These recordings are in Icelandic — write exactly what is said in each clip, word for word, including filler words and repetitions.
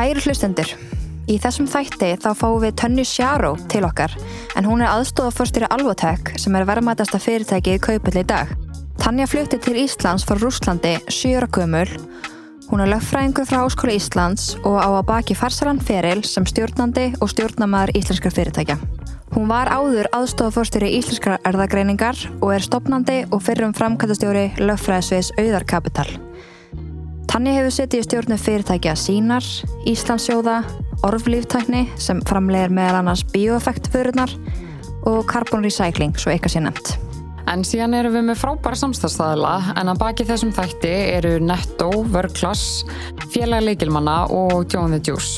Kæru hlustendur, í þessum þætti þá fáum við Tönju Sjaró til okkar en hún er aðstoðarforstjóri Alvotech sem er verðmætasta fyrirtæki í Kauphöll í dag. Tanja flutti til Íslands frá Rússlandi sjö ára gömul. Hún er lögfræðingur frá Háskóla Íslands og á að baki farsælan feril sem stjórnandi og stjórnarmaður íslenskra fyrirtækja. Hún var áður aðstoðarforstjóri íslenskrar erfðagreiningar og er stofnandi og fyrrum framkvæmdastjóri lögfræðisviðs Auðar Kapital. Tanja hefur setið í stjórnum fyrirtækja Sýnar, Íslandssjóða, Orflíftækni sem framleiðir meðal annars bioeffektförurnar og Carbon Recycling, svo eitthvað sé nefnt. En síðan erum við með frábæra samstarfsaðila en að baki þessum þætti eru Netto, Workclass, Félag Lykilmanna og Join the Juice.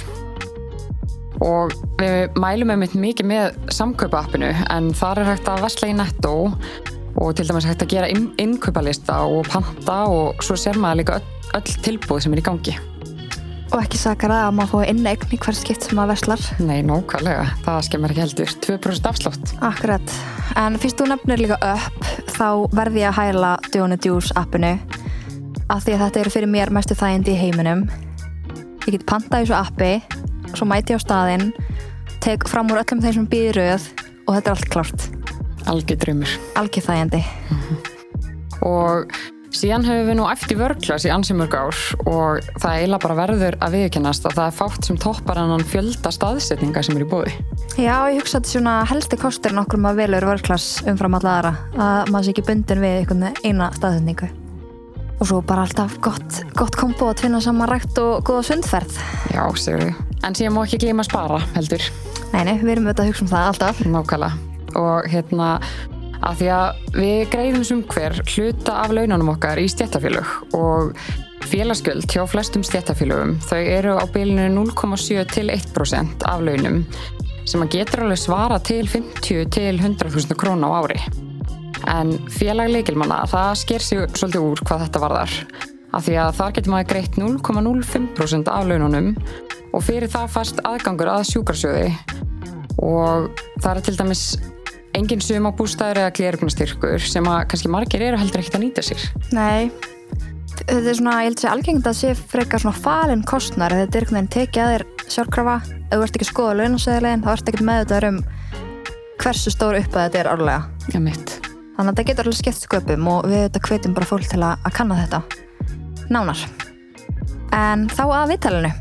Og við mælum einmitt mikið með samkaupa-appinu en þar er hægt að versla í Netto og til dæmis hægt að gera inn- innkaupalista og panta og svo sér maður líka öll, öll tilbúð sem er í gangi. Og ekki sakar það að maður fái inneign í hvert skipt sem maður verslar. Nei, nákvæmlega. Það skemmir ekki heldur. tvö prósent afslátt. Akkurat. En fyrst þú nefnir líka upp, þá verði ég að hæla Join the Juice appinu af því að þetta eru fyrir mér mestu þægindi í heiminum. Ég get pantað í svo appi, svo mæti ég á staðinn, tek fram úr öllum þeim sem býð í röð og þetta er allt klárt. Algjör draumur. Algjör þægindi. Mm-hmm. Og síðan hefur við nú æft í Workclass í ansi mörg ár og það eiginlega bara verður að viðurkennast að það er fátt sem toppar en hann fjölda staðsetninga sem er í boði. Já, ég hugsa að þetta er svona helsti kostur nokkur maður velur Workclass umfram alla aðra, að maður sé ekki bundin við einhvern eina staðsetningu. Og svo bara alltaf gott, gott kombo að tvinna saman rækt og góða sundferð. Já, segir þú. En síðan má ekki gleyma að spara, heldur. Nei, nei, við erum auðvitað að hugsa um það alltaf. Nákvæmlega. Og hérna af því að við greiðum sem hver hluta af laununum okkar í stéttarfélög og félagsgjöld hjá flestum stéttarfélögum þau eru á bilinu núll komma sjö til eitt prósent af launum sem að getur alveg svara til fimmtíu til hundrað þúsund króna á ári. En félag Lykilmanna, það sker sig svolítið úr hvað þetta varðar af því að þar getur maður greitt núll komma núll fimm prósent af laununum og fyrir það fast aðgangur að sjúkrasjóði og það er til dæmis engin sumabústaður eða gleraugnastyrkur sem að kannski margir eru heldur ekkert að nýta sér. Nei, þetta er svona, ég held að sé algengt að sé frekar svona falinn kostnar, þetta er einhvern veginn tekið að þér sjálfkrafa, ef þú ert ekki að skoða launaseðilinn, þá ert ekkert meðvitaður um hversu stór uppað þetta er árlega. Já, mitt. Þannig að þetta getur alveg skipt sköpum og við þetta hvetjum bara fólk til að, að kanna þetta nánar. En þá að viðtalinu.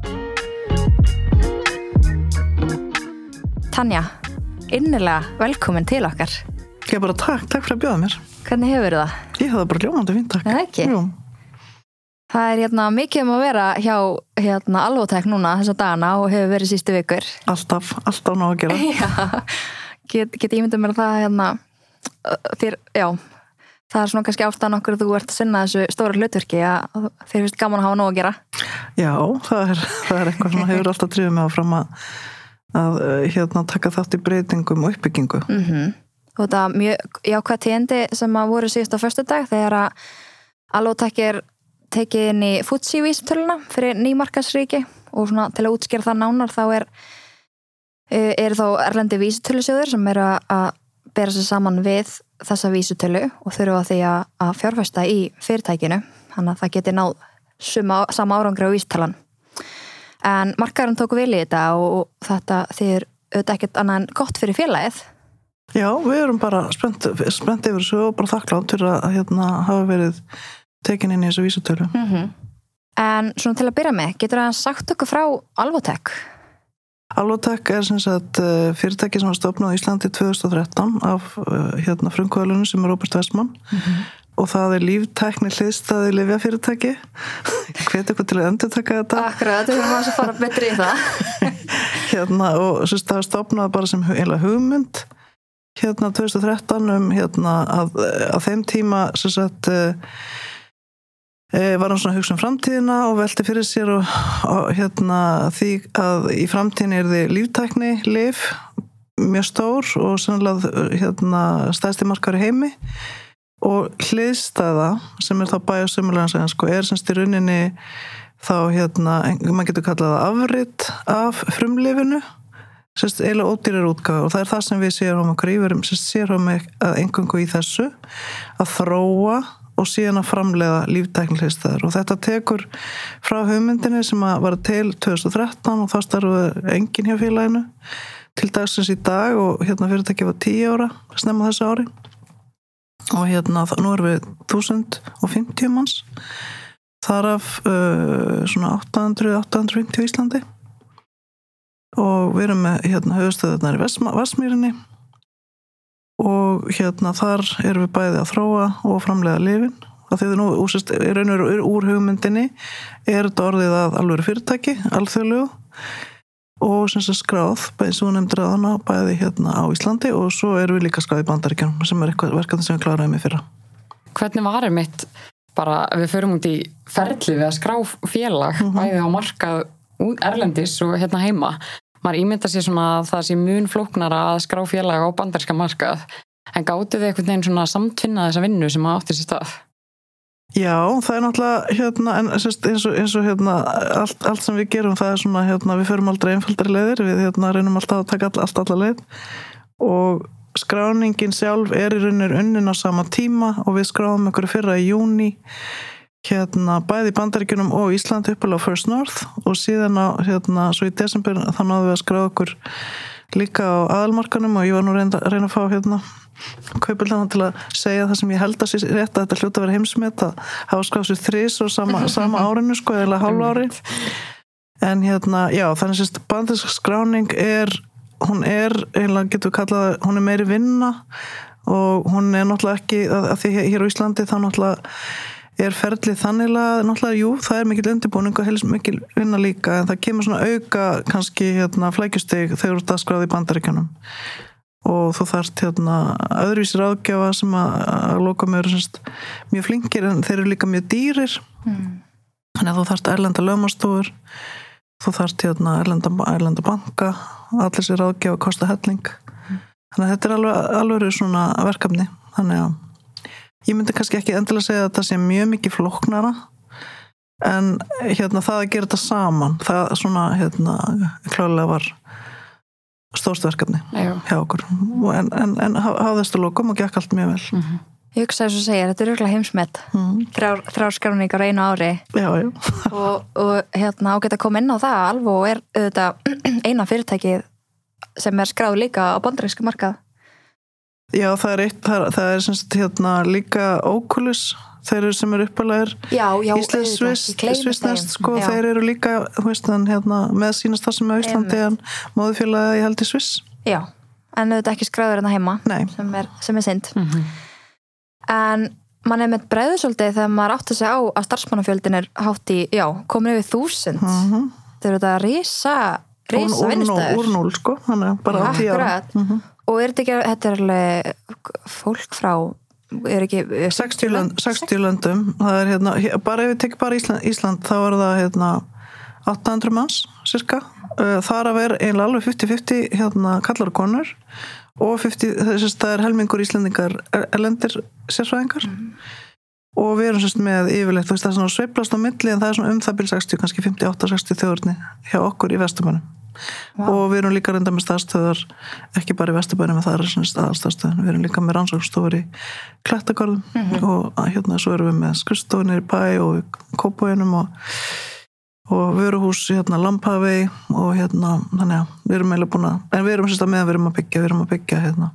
Tanja, innilega velkomin til okkar. Ég bara takk, takk fyrir að bjóða mér. Hvernig hefur það? Ég hafði bara ljómandi fínt, takk. Nei, ekki? Jú. Það er hérna mikið um að vera hjá hérna Alvotech núna þessa dagana og hefur verið sístu vikur. Alltaf, alltaf ná að gera. Já, get, get ég myndið mér að það hérna, þér, já, það er svona kannski ástæðan okkur að þú ert að sinna þessu stóra hlutverki að þér finnst gaman að hafa nóg að gera. Já, það er, það er eitthvað sem hefur alltaf drifið mig áfram að að hérna taka þátt í breytingum og uppbyggingu. Mm-hmm. Og þetta mjög jákvæð tíðindi sem að voru síðust á föstudag þegar að Alvotech er tekið inn í F T S E vísitöluna fyrir nýmarkaðsríki og svona til að útskýra það nánar þá er eru þá erlendi vísitölusjóðir sem eru að bera sig saman við þessa vísitölu og þurfa því að, að fjárfesta í fyrirtækinu þannig að það geti náð suma, sama árangri á vísitalan. En markaðurinn tóku vel í þetta og þetta þýðir auðvitað ekkert annað en gott fyrir félagið. Já, við erum bara spennt, spennt yfir þessu og bara þakklátt fyrir að hérna, hafa verið tekin inn í þessu vísitölu. Mm-hmm. En svona til að byrja með, getur það sagt okkur frá Alvotech? Alvotech er sem sagt fyrirtæki sem var stofnað í Íslandi tvö þúsund og þrettán af hérna, frumkvöðlunum sem er Róbert Westman. Mm-hmm. Og það er líftækni hliðstæði lyfjafyrirtæki. Ég hvet eitthvað til að endurtaka þetta. Akkurat, við erum að fara betri í það. hérna, og sérst, það var stofnað bara sem heila hugmynd hérna tvö þúsund og þrettán um hérna að, að þeim tíma sérst, e, var hann svona að hugsa um framtíðina og velti fyrir sér og, og hérna því að í framtíðin er þið líftækni lyf mjög stór og sannlega hérna stærsti markaður í heimi. Og hliðstæða sem er þá biosimilar sko, er semst í rauninni þá hérna, maður getur kallað það afrit af frumlifinu semst eiginlega ódýrar útgáfa og það er það sem við séum okkur í, við erum semst séum að eingöngu í þessu að þróa og síðan að framleiða líftæknihliðstæður og þetta tekur frá hugmyndinni sem að var til tvö þúsund og þrettán og þá starfaði enginn hjá félaginu til dagsins í dag og hérna fyrirtækið var tíu ára snemma þessu ári og hérna nú erum við þúsund og fimmtíu manns þar af uh, svona átta hundruð til átta hundruð og fimmtíu í Íslandi og við erum með hérna höfuðstöðurnar í Vatnsmýrinni og hérna þar erum við bæði að þróa og framleiða lyfin og því að nú úsist, er einhver úr hugmyndinni er þetta orðið að alvöru fyrirtæki, alþjóðlegu og sem sé skráð bæði svo nefndir að hana bæði hérna á Íslandi og svo erum við líka skráð í Bandaríkjunum sem er eitthvað verkefni sem við kláraðum í fyrra. Hvernig var einmitt bara við förum út í ferli við að skrá félag mm-hmm. bæði á markað erlendis og hérna heima maður ímynda sér svona að það sé mun flóknara að skrá félag á bandaríska markað en gátu þið einhvern veginn svona samtvinna þessa vinnu sem átti sér stað? Já, það er náttúrulega hérna, en eins og, eins og hérna, allt, allt sem við gerum það er svona, hérna, við förum aldrei einfaldari leiðir, við hérna, reynum alltaf að taka all, allt alla leið og skráningin sjálf er í raunir unnin á sama tíma og við skráðum ykkur fyrra í júní hérna bæði í Bandaríkjunum og Íslandi uppalega á First North og síðan á hérna svo í desember þá náðum við að skráða okkur líka á aðalmarkanum og ég var nú reyna, reyna að fá hérna kaupildan til að segja það sem ég held að sé rétt að þetta hljóta að vera heimsmet að hafa skráð sér þrís og sama, sama árinu sko eða hálf ári en hérna já þannig sést bandarísk skráning er hún er eiginlega getur við kallað hún er meiri vinna og hún er náttúrulega ekki að, að því hér á Íslandi þá náttúrulega er ferlið þanniglega, náttúrulega, jú, það er mikil undirbúning og helst mikil vinna líka en það kemur svona auka kannski hérna flækjustig þegar þú ert að skráða í Bandaríkjunum og þú þarft hérna öðruvísi ráðgjafa sem að, að loka með eru semst mjög flinkir en þeir eru líka mjög dýrir mm. þannig að þú þarft erlenda lögmanstofur þú þarft hérna erlenda, erlenda banka allir sér ráðgjafa kosta helling mm. þannig að þetta er alveg, alveg svona verkefni þannig að ég myndi kannski ekki endilega segja að þetta sé mjög mikið flóknara en hérna það að gera þetta saman það svona hérna klálega var stórst verkefni Ejó. hjá okkur en, en, en hafðist að lokum og gekk allt mjög vel mm-hmm. Ég hugsa þess að segja, þetta er örugglega heimsmet mm. þrjár, þrjár skráningar á einu ári já, já. og, og hérna ágætt að koma inn á það alveg og er auðvitað eina fyrirtækið sem er skráð líka á bandaríska markað Já, það er eitt, það er, það er semst hérna líka Oculus, þeir eru sem eru uppalegir Íslands Svissnest, sko, já. Þeir eru líka, þú veist, hann hérna með sínast það sem er Íslandi en móðufélagi ég held í Sviss. Já, en auðvitað ekki skráður hérna heima, Nei. sem er, sem er synd. Mm-hmm. En mann er með bregðu svolítið þegar maður átti sig á að starfsmannafjöldin er hátt í, já, komin yfir þúsund. Mm-hmm. Þeir eru þetta risa, risa vinnustæður. Úr núl, sko, þannig bara á tíu ára. Mm-hmm. Og er þetta ekki, þetta er alveg fólk frá, er ekki sextíu löndum, það er hérna, bara ef við tekjum bara Ísland, Ísland þá er það hérna átta hundruð manns, cirka, þar að vera eiginlega alveg fimmtíu fimmtíu hérna kallar og konur og fimmtíu, þess að það er helmingur Íslendingar erlendir sérfræðingar mm. og við erum sérst með yfirleitt, þú veist það er svona sveiflast á milli en það er svona um það bil sextíu, kannski fimmtíu og átta sextíu þjóðurni hjá okkur í Vesturbænum. Wow. Og við erum líka reynda með staðstöðar ekki bara í Vesturbænum en það er svona staðstöðar við erum líka með rannsóknstofur í Klettagörðum mm-hmm. og hérna svo erum við með skrifstofunir í bæ og Kópavoginum og, og vöruhús hérna Lambhavei og hérna þannig að við erum eiginlega búin að en við erum sérst að meðan við erum að byggja við erum að byggja hérna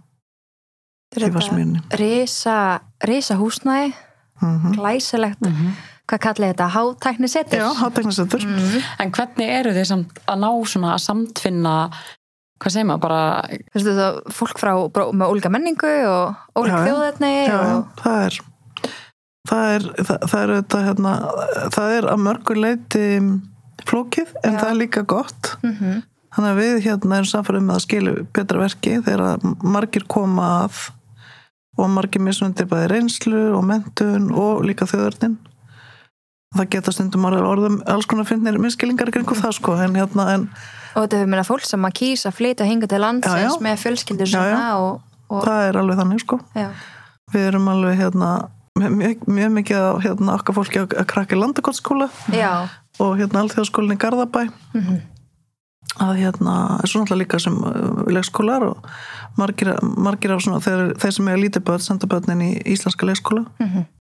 í Vatnsmýrinni Risa, risa húsnæði mm-hmm. glæsilegt mm-hmm. Hvað kallið þetta? Hátæknisetur? Já, hátæknisetur. Mm. En hvernig eru þið samt að ná svona að samtvinna, hvað segir maður, bara... Þú veist þetta, fólk frá, með ólíka menningu og ólíka þjóðetni Já, og... já, það er, það er, það, það er þetta, hérna, það er að mörgur leyti flókið, en já. Það er líka gott. Mm-hmm. Þannig að við hérna erum samfærið með að skilja betra verki þegar margir koma að og margir mismundir bæði reynslu og menntun og líka þjóðernin. Það geta stundum orðum alls konar fyndnir miskillingar kring það sko en hérna en og þetta er meina fólk sem að kýsa að flytja hinga til landsins já, já. Með fjölskyldur svona já, já. Og, og það er alveg þannig sko já. Við erum alveg hérna mjög, mjög mikið að hérna okkar fólki að, að krakka í Landakotsskóla og hérna Alþjóðaskólinni í Garðabæ mm-hmm. að hérna er svona alltaf líka sem uh, leikskólar og margir, margir af svona þeir, þeir sem er lítið börn senda börnin í íslenska leikskóla mm-hmm.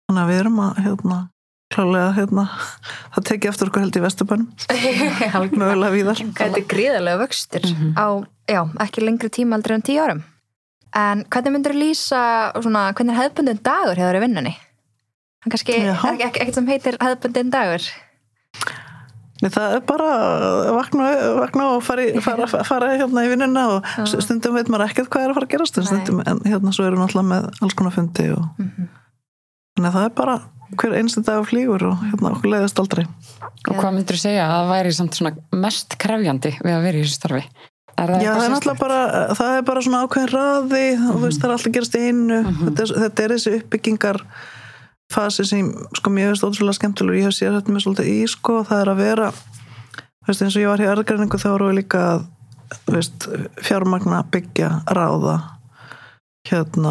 þannig að við erum að hérna, klálega hérna, það tekið eftir okkur held í Vesturbænum mögulega víðar. Þetta er gríðarlega vöxtur mm-hmm. á, já, ekki lengri tíma aldrei en tíu árum. En hvernig myndir þú lýsa svona, hvernig er hefðbundin dagur hefur í vinnunni? Hann kannski er ekki, ekki, ekkert sem heitir hefðbundin dagur. Nei, það er bara að vakna, vakna og fara, í, fara, fara hérna í vinnuna og uh. stundum veit maður ekkert hvað er að fara að gerast stundum, en hérna svo erum við alltaf með alls konar fundi og mm-hmm. þannig að það er bara hver einstu dag flýgur og hérna okkur leiðist aldrei. Og hvað myndir þú segja að það væri samt svona mest krefjandi við að vera í þessu starfi? Er það Já, það er náttúrulega bara, það er bara svona ákveðin raði mm-hmm. og veist, það er alltaf gerast í einu mm-hmm. þetta, er, þetta er þessi uppbyggingar fasi sem, sko, mér finnst ótrúlega skemmtilegur, ég hef séð þetta með svolítið í, sko, það er að vera, veist, eins og ég var hér erðgreiningu, þá voru við líka að, veist, fjármagna, byggja, ráða, hérna,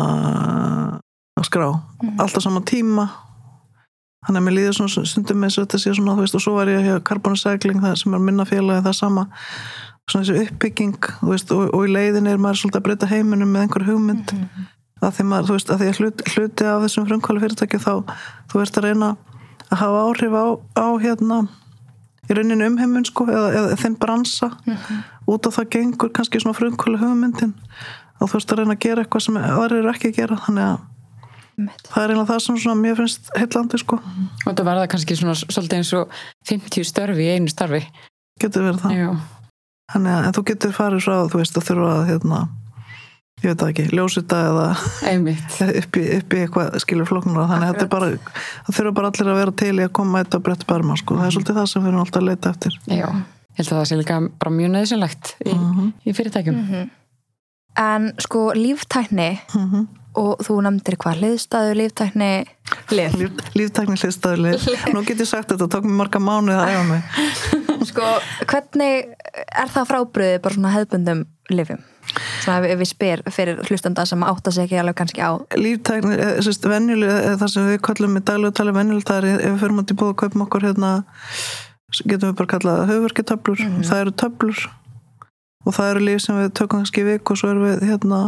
að skrá, mm. alltaf sama tíma, þannig að mér líður svona stundum með þess að þetta sé svona, þú veist, og svo var ég hér Carbon Recycling, það sem er minna félagi, það sama, svona þessi uppbygging, þú veist, og, og í leiðin er maður svolítið að breyta heiminum með einhver hugmynd, mm-hmm. að því maður, þú veist, að því að hluti, hluti af þessum frumkvæli fyrirtæki þá þú veist að reyna að hafa áhrif á, á hérna, í rauninu umheimun sko, eða, eða þinn bransa mm-hmm. út af það gengur kannski svona frumkvæli hugmyndin og þú veist að reyna að gera eitthvað sem aðrir eru ekki að gera, þannig að Mitt. það er eiginlega það sem svona mér finnst heillandi sko. Og þetta verða kannski svona svolítið eins og fimmtíu störfi í einu starfi. Getur verið það. Já. Þannig að þú getur farið frá, þú veist, að þurfa að hérna ég veit það ekki, ljósita eða upp í, upp í eitthvað skilur flóknara, þannig að þetta er bara það þurfa bara allir að vera til í að koma eitt að bretta barma, sko, það er svolítið það sem við erum alltaf að leita eftir. Já, ég held að það sé líka bara mjög nauðsynlegt í, mm-hmm. í fyrirtækjum. Mm-hmm. En sko, líftækni mm-hmm. og þú nefndir hvað, hliðstæður, líftækni lif. Líf, líftækni, hliðstæður, lif. Nú get ég sagt þetta, tók mér marga mánuði að æfa mig. Sko, hvernig er það frábrugðið bara svona hefðbundum lifum? Svona ef við spyr fyrir hlustanda sem átta sig ekki alveg kannski á. Líftækni, sérst, venjuleg, það sem við kallum í daglegu tali venjuleg, það er ef við förum átt í búið að kaupum okkur hérna, getum við bara kallað höfverkitöflur, mm-hmm. það eru töflur og það eru líf sem við tökum kannski í viku og svo erum við hérna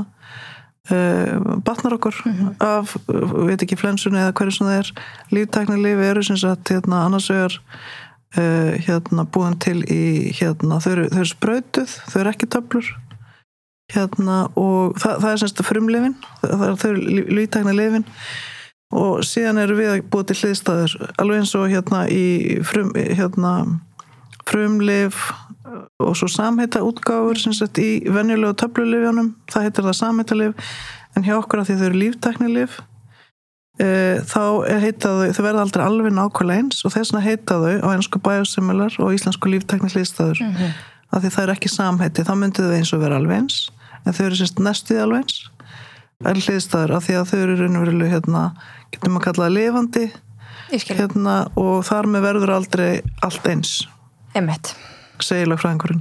uh, batnar okkur mm-hmm. af, veit ekki, flensunni eða hverju sem það er. Líftækni lífi eru sem sagt hérna annars vegar uh, hérna búin til í hérna, þau eru, þau eru sprautuð, þau eru ekki töflur hérna og það, það er semst frumlifin, það er þau líftækni lifin og síðan eru við að búa til hliðstæður alveg eins og hérna í frum, hérna, frumlif og svo samheita útgáfur sem sett í venjulegu töflulifjónum, það heitir það samheitalif en hjá okkur að því þau eru líftækni lif e, þá heita þau, þau verða aldrei alveg nákvæmlega eins og þess vegna heita þau á ensku biosimilar og íslensku líftækni hliðstæður mm-hmm. að því það er ekki samheiti, þá myndið þau eins og vera alveg eins en þau eru semst næstuð alveg eins er hliðstæður af því að þau eru raunverulega hérna, getum að kalla það lifandi hérna, og þar með verður aldrei allt eins Einmitt. Segilega fræðingurinn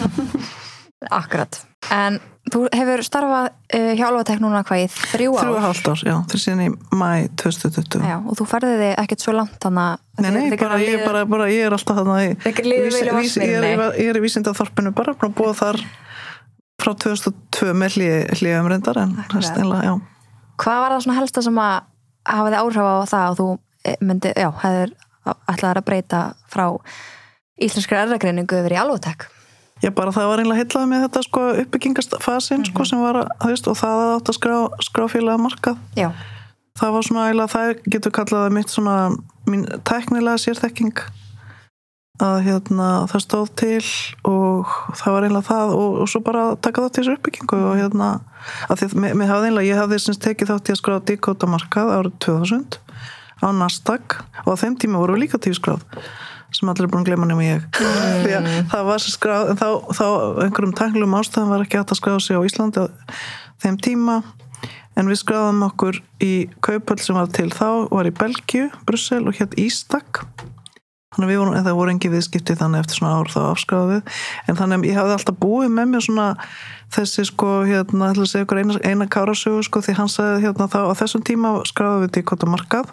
Akkurat, en þú hefur starfað uh, hjá Alvatek núna hvað í þrjú ár? Þrjú og hálft ár, já, fyrir síðan í maí tvö þúsund tuttugu Já, og þú færði þig ekkert svo langt þannig Nei, nei, bara ég, bara, bara ég er alltaf þannig ég er í vísindaþorpinu bara, bara búið þar frá tvö þúsund og tvö með hlýjum reyndar en steinlega, já. Hvað var það svona helsta sem að hafa þið áhrif á það og þú myndi, já, hefur ætlaðir að breyta frá íslenskri erfðagreiningu yfir í Alvatek? Já, bara það var einlega heillaði með þetta sko uppbyggingafasin mm-hmm. sko sem var að, þú veist, og það að átt að skrá, skrá félaga markað. Já. Það var svona eiginlega, það getur kallaði mitt svona mín tæknilega sérþekking að hérna það stóð til og það var einlega það og, og svo bara taka þátt í þessu uppbyggingu og hérna að því að mér, mér hafði einlega, ég hafði sinns tekið þátt í að skrá díkóta markað árið tvö þúsund á Nasdaq og á þeim tíma voru líka tífskráð sem allir er búin að gleyma nema ég mm. því að það var sér skráð en þá, þá einhverjum tæknilegum ástæðum var ekki hægt að skráða sig á Íslandi á þeim tíma en við skráðum okkur í kauphöll sem var til þá var í Belgíu, Brussel og hér Ístak þannig að við vorum, en það voru engi viðskipti þannig eftir svona ár þá afskráðum við en þannig að ég hafði alltaf búið með mér svona þessi sko hérna, ætla að segja ykkur eina, eina kárasögu sko því hann sagði hérna þá á þessum tíma skráðum við díkóta markað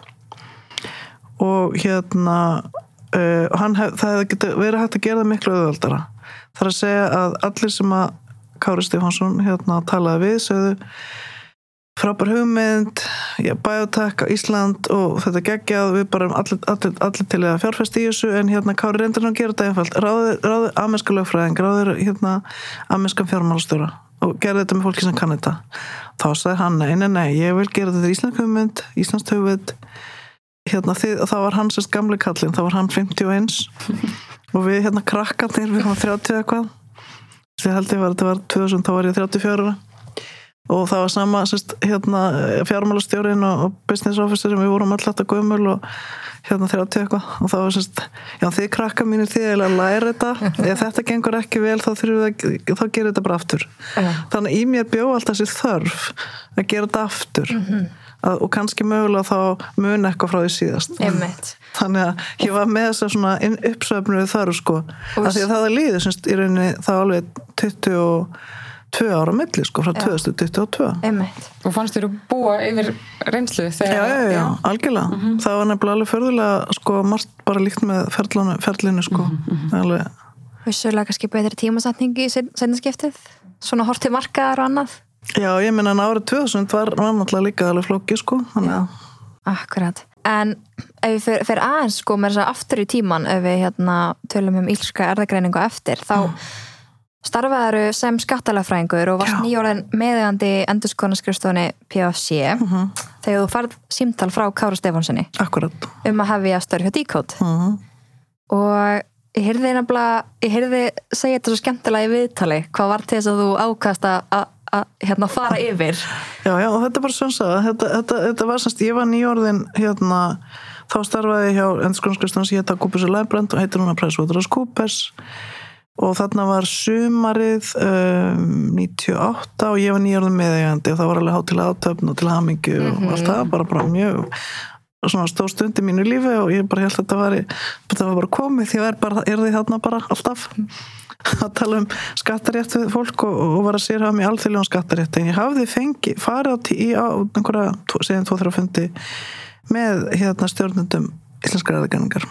og hérna Uh, og hann hef, það hefði getið verið hægt að gera það miklu auðveldara. Það er að segja að allir sem að Kári Stefánsson hérna talaði við sögðu frábær hugmynd, já, biotech á Ísland og þetta geggjað, við bara allir, allir, allir til að fjárfesta í þessu, en hérna Kári reyndir nú að gera þetta einfalt, ráði, ráði ameríska lögfræðing, ráði hérna amerískan fjármálastjóra og gerði þetta með fólki sem kann þetta. Þá sagði hann, nei, nei, nei, ég vil gera þetta íslensk hugmynd, íslenskt hugmynd, hérna þið, þá var hann sérst gamli kallinn, þá var hann fimmtíu og eins og við hérna krakkarnir, við komum þrjátíu eitthvað, ég held ég var, þetta var tvö þúsund, þá var ég þrjátíu og fjögur og það var sama sérst, hérna, fjármálastjórinn og business officerin, við vorum alltaf gömul og hérna þrjátíu eitthvað og það var sérst, já þið krakkar mínir þið eiginlega að læra þetta, ef þetta gengur ekki vel þá þurfum við að, þá gerir þetta bara aftur uh. þannig að í mér bjó alltaf sér þörf að gera þetta aftur mm-hmm. að, og kannski mögulega þá mun eitthvað frá því síðast Einmitt. Þannig að ég var með þess að svona uppsöfnuð þörf sko, af því að það er líður semst í rauninni þá alveg tuttugu og tvö ára milli sko, frá tvö þúsund tuttugu og tvö Einmitt. Og fannst þér að búa yfir reynslu þegar... Já, já, já, algjörlega mm-hmm. það var nefnilega alveg förðulega sko, margt bara líkt með ferlinu, ferlinu sko mm-hmm. alveg Vissulega kannski betri tímasetning í seinna skiptið svona horti markaðar og annað Já, ég meina en árið tvö þúsund var, var náttúrulega líka alveg flókið sko þannig að Akkurat, en ef við fyrir aðeins sko með þess að aftur í tíman ef við hérna tölum um íslenska erfðagreiningu eftir, þá mm. starfaðu sem skattalagfræðingur og varst nýjórðin meðeigandi endurskoðunarskrifstofunni P F C mm-hmm. þegar þú farð símtal frá Kára Stefánsssyni Akkurat. um að hefja störf hjá Decode mm-hmm. og ég heyrði nefnilega, ég heyrði segja þetta svo skemmtilega í viðtali, hvað var til þess að þú ákast að að hérna fara yfir Já, já, og þetta er bara svönsaða þetta, þetta, þetta var semst, ég var nýjórðin hérna, þá starfaði ég hjá endurskoðunarskrifstofunni sem hétta Coopers og Lybrand og heitir núna PricewaterhouseCoopers og þarna var sumarið um, níutíu og átta og ég var nýjórðin meðeigandi og það var alveg hátt til aðtöfn og til hamingju mm-hmm. og allt það, bara, bara mjög svona stór stund í mínu lífi og ég bara held að þetta var, þetta var bara komið því að er, bara, er því þarna bara alltaf að tala um skattarétt við fólk og, og var að sérhafa mig alþjóðlegum skattarétt en ég hafði fengið, farið á, tí, á einhverja, segjum tvo þrjá fundi með hérna stjórnendum íslenskar erfðagreiningar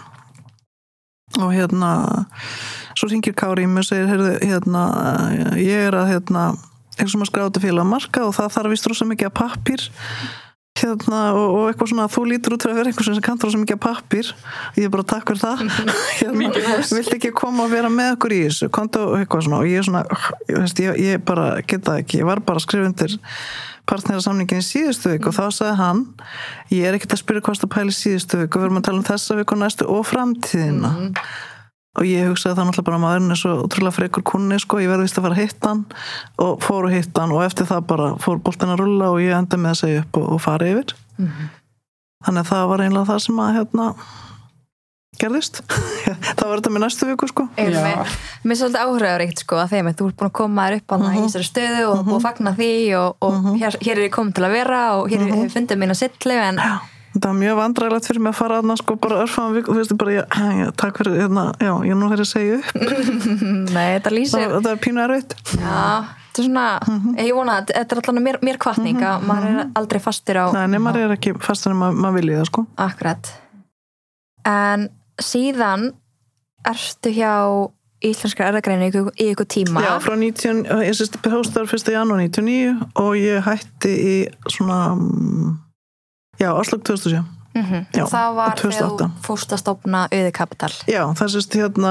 og hérna svo hringir Kári í mig og segir heyrðu, hérna, ég er að hérna, eitthvað sem að skráta félag að marka og það þarf vist rosa mikið að pappír hérna og, og eitthvað svona þú lítur út fyrir að vera eitthvað sem kantar svo mikið pappír ég er bara takk fyrir það hérna, vilt ekki koma og vera með okkur í þessu konta og eitthvað svona og ég er svona ég, veist, ég, ég bara geta ekki, ég var bara að skrifa undir partnerasamningin í síðustu viku og þá sagði hann ég er ekkert að spyrja hvað það pæli síðustu viku við erum að tala um þessa viku næstu og framtíðina mm. og ég hugsaði það náttúrulega bara maðurinn er svo útrúlega frekur kunni sko, ég verði vist að fara að hitta hann og fór að hitta hann og eftir það bara fór boltinn að rulla og ég enda með að segja upp og, og fara yfir mm-hmm. þannig að það var einlega það sem að hérna gerðist það var þetta með næstu viku sko Mér er svolítið áhrifaríkt sko að þeim þú ert búin að koma þér upp á mm-hmm. í þessari stöðu og, mm-hmm. og fagna því og, og mm-hmm. hér, hér er ég komin til að vera og hér mm-hmm. er fundið mín að sillu en það var mjög vandræðilegt fyrir mig að fara aðna sko bara örfam vik og þú veist bara ég, já, takk fyrir hérna, já, ég nú þeirri að segja upp Nei, þetta lýsir það, það er pínu erfitt Já, þetta er svona, mm-hmm. ég vona að þetta er alltaf mér, mér kvartning að mm-hmm. maður er aldrei fastur á Nei, nei, maður er ekki fastur en maður, maður vilja það sko Akkurat En síðan ertu hjá íslenskar erfðagreiningu í ykkur tíma Já, frá nítján, ég sérst hóstar fyrsta janúar níutíu og níu og ég hætti í svona Já, áslög tvö þúsund og sjö mm-hmm. Já, það var þegar þú fórst að stofna Auði Kapital Já, það sést hérna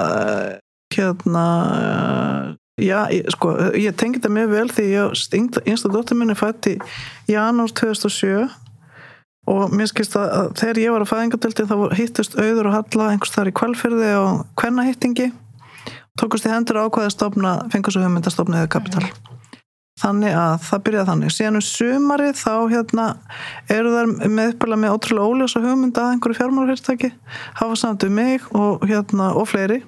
hérna já, ég, sko, ég tengi þetta mjög vel því ég, einsta dóttir minni fætt í janúar tvö þúsund og sjö og mér skilst að þegar ég var á fæðingardeildi þá hittust Auður og Halla einhvers þar í Hvalfirði og kvennahittingi tókust í hendur ákvaði að stofna fengur svo hugmynd að stofna Auði Kapital mm. Þannig að það byrjaði þannig. Síðan um sumarið þá hérna eru þær með uppalað með ótrúlega óljósa hugmynda að einhverju fjármálafyrirtæki hafa samt um mig og hérna og fleiri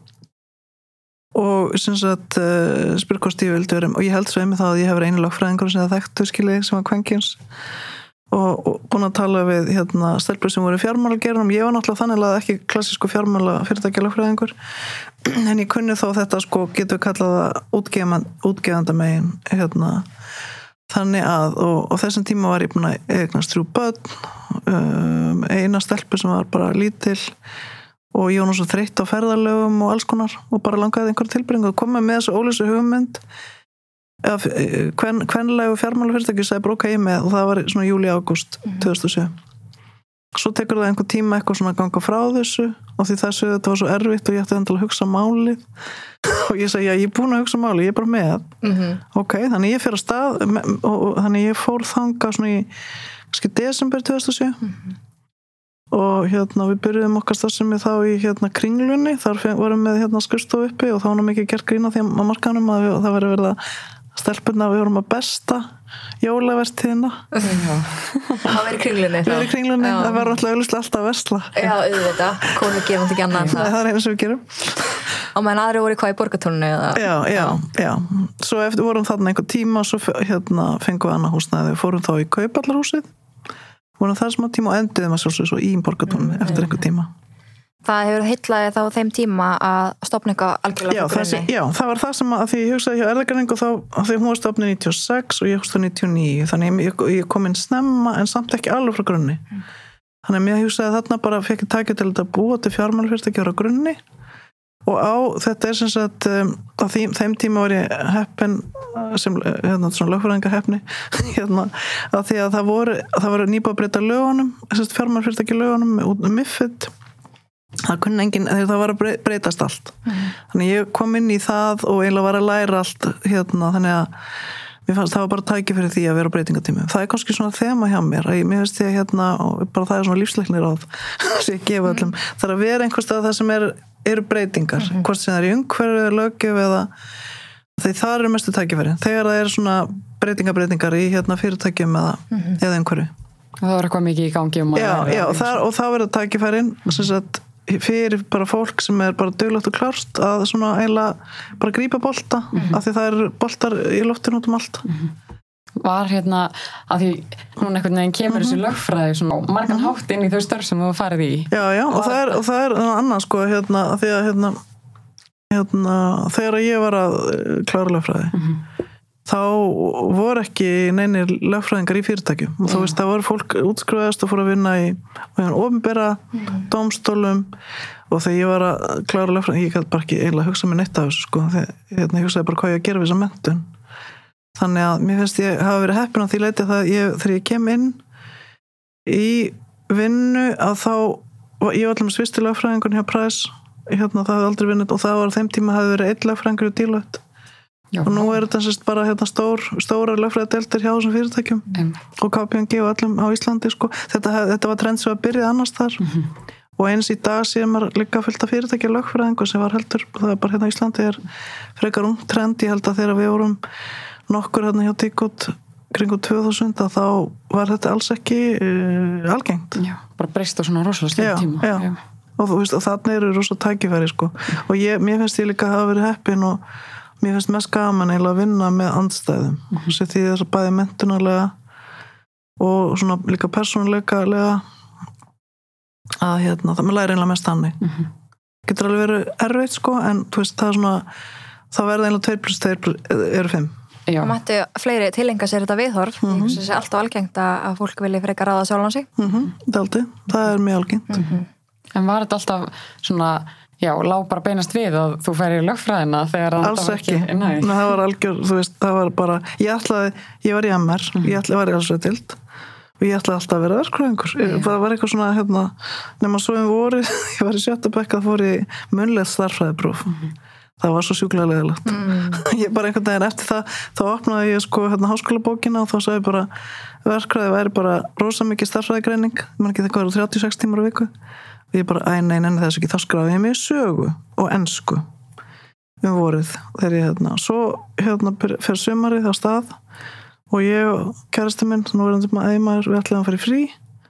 og sem sagt uh, spyr hvort ég vildi vera og ég held svo einmitt þá að ég hefur einu lögfræðingur sem það þekktu skilið sem var kvenkins og, og búin að tala við hérna stelpur sem voru fjármálagerðum ég var náttúrulega þannig að ekki klassísku fjármálafyrirtæki lögfræðingur en ég kunni þó þetta sko getur við kallað það útgefanda megin hérna þannig að og, og þessum tíma var ég búin að eignast þrjú börn um, eina stelpu sem var bara lítil og ég var nú svo þreytt á ferðalögum og alls konar og bara langaði einhver tilbyrjingu og koma með þessu óljósu hugmynd eða hven, hvenlegu fjármálafyrirtæki sagði bara ok ég með og það var svona júlí ágúst tvö þúsund og sjö. Svo tekur það einhver tíma eitthvað svona að ganga frá þessu og því þessu þetta var svo erfitt og ég ætti endilega að hugsa málið og ég segi já ég er búin að hugsa málið, ég er bara með mm-hmm. ok, þannig ég fer að stað og, og þannig ég fór þangað svona í kannski desember tvö þúsund og sjö mm-hmm. og hérna við byrjuðum okkar starfsemi þá í hérna Kringlunni, þar vorum við hérna skurstof uppi og þá var nú mikið gert grína því að markanum að við, það verið verið að stelpunna við vorum að besta jólavertíðina það verið Kringlunni við verið Kringlunni, já. Það var alltaf auðvitað alltaf að versla já, auðvitað, konur gerum þetta ekki annað það. það er eins og við gerum og meðan aðri voru hvað í borgartúninu já, já, já, svo eftir vorum þarna einhver tíma og svo hérna fengum við annað húsnæði við fórum þá í Kaupallarhúsið vorum það smá tíma og enduðum að sjálfsög svo í borgartúninu mm. eftir einhver tíma Það hefur hitlaði þá þeim tíma að stopna eitthvað algjörlega frá grunni. Já, það var það sem að því ég hugsaði hjá erðagreiningu þá, því hún var stopnið níutíu og sex og ég hugsaði níutíu og níu, þannig ég, ég kom inn snemma en samt ekki alveg frá grunni. Mm. Þannig að mér hugsaði þarna bara fekk ég tækja til þetta að búa til fjármálafyrirtæki frá grunni og á þetta er sem sagt á þeim, þeim tíma var ég heppin sem hérna svona lögfræðinga heppni hérna að því að það voru, það voru nýbúið að breyta lögunum, fjármálafyrirtæki lögunum með MiFID það kunni enginn, það var að breytast allt mm. þannig ég kom inn í það og eiginlega var að læra allt hérna, þannig að mér fannst það var bara tæki fyrir því að vera breytingatími það er kannski svona þema hjá mér að ég, mér finnst ég hérna, og bara það er svona lífsleiknir á sem ég gefa öllum, mm. það er að vera einhvers stað það sem er, eru breytingar mm. hvort sem það er í umhverju eða löggjöf eða því það eru mestu tækifæri þegar það er svona breytingabreitingar í hérna fyrirtækjum eða, mm. eða einhverju og það var eitthvað mikið í gangi um já, já, og, það, og það verður tækifærin sem sagt fyrir bara fólk sem er bara duglegt og klárt að svona eiginlega bara grípa bolta mm-hmm. af því það er boltar í loftinu út um allt mm-hmm. Var hérna að því núna einhvern veginn kemur mm-hmm. þessi lögfræði svona margan mm-hmm. hátt inn í þau störf sem þú farið í Já, já, og, og það er, og það er annað sko hérna, að því að hérna, hérna þegar ég var að klára lögfræði mm-hmm. þá voru ekki neinir lögfræðingar í fyrirtækjum og þú veist það voru fólk útskrifaðast og fóru að vinna í opinbera mm. dómstólum og þegar ég var að klára lögfræðing ég gæti bara ekki eiginlega að hugsa mér neitt af þessu sko þegar hérna, ég hugsaði bara hvað ég að gera við þessa menntun þannig að mér finnst ég hafa verið heppin á því leiti að ég, þegar ég kem inn í vinnu að þá ég var allir með svisti lögfræðingun hjá Price hérna það hefði aldrei vinnit og það var þeim tíma hefði verið einn lögfræðingur í Deloitte Já. Og nú er þetta sérst bara hérna stór, stóra lögfræðideildir hjá þessum fyrirtækjum mm. og K P M G og allum á Íslandi sko. þetta, þetta var trend sem var byrjað annars þar mm-hmm. og eins í dag sé maður líka fullt af fyrirtæki lögfræðingu sem var heldur það er bara hérna á Íslandi er frekar ung trend ég held að þegar við vorum nokkur hérna hjá Tíkot kringum tvö þúsund að þá var þetta alls ekki uh, algengt Já, bara breyst á svona rosalega stund tíma já. Já. Og, þú veist, og þarna eru rosalega tækifæri sko. mm. og ég, mér finnst ég líka að hafa verið heppin og mér finnst mest gaman eiginlega að vinna með andstæðum mm-hmm. sem því þess að bæði mentunarlega og svona líka persónuleikalega að hérna, það með læri eiginlega mest hannig mm-hmm. getur alveg verið erfitt sko en þú veist það er svona það verða eiginlega tveir plus tveir eru fimm Það mættu fleiri tilenga sér þetta viðhorf mm-hmm. ég finnst alltaf algengt að fólk vilja frekar ráða sjálfan sig mm-hmm. það, það er mjög algengt mm-hmm. En var þetta alltaf svona Já, lá bara beinast við að þú færi í lögfræðina þegar það Alls var ekki, ekki Nei. Nei, það var algjör, þú veist, það var bara ég ætlaði, ég var í M R, mm. ég ætlaði að vera í allsveild og ég ætlaði alltaf að vera verkfræðingur mm. það var eitthvað svona, hérna nema svo um voru, ég var í sjötta bekk að fór í munnlegt starffræðipróf mm. það var svo sjúklega leiðilegt mm. ég bara einhvern veginn eftir það, þá opnaði ég sko hérna háskólabókina og þá sagði bara verkfræði væri bara rosa mikið starffræðigreining, ég man ekki það var þrjátíu og sex tímar á viku ég bara, æ, nei, nei, þess ekki, þá skráði ég mig sögu og ensku um vorið, þegar ég, hérna, svo, hérna, fyrir sumarið á stað og ég og kærasti minn, nú er hann æmaður, við ætlaðum að fara í frí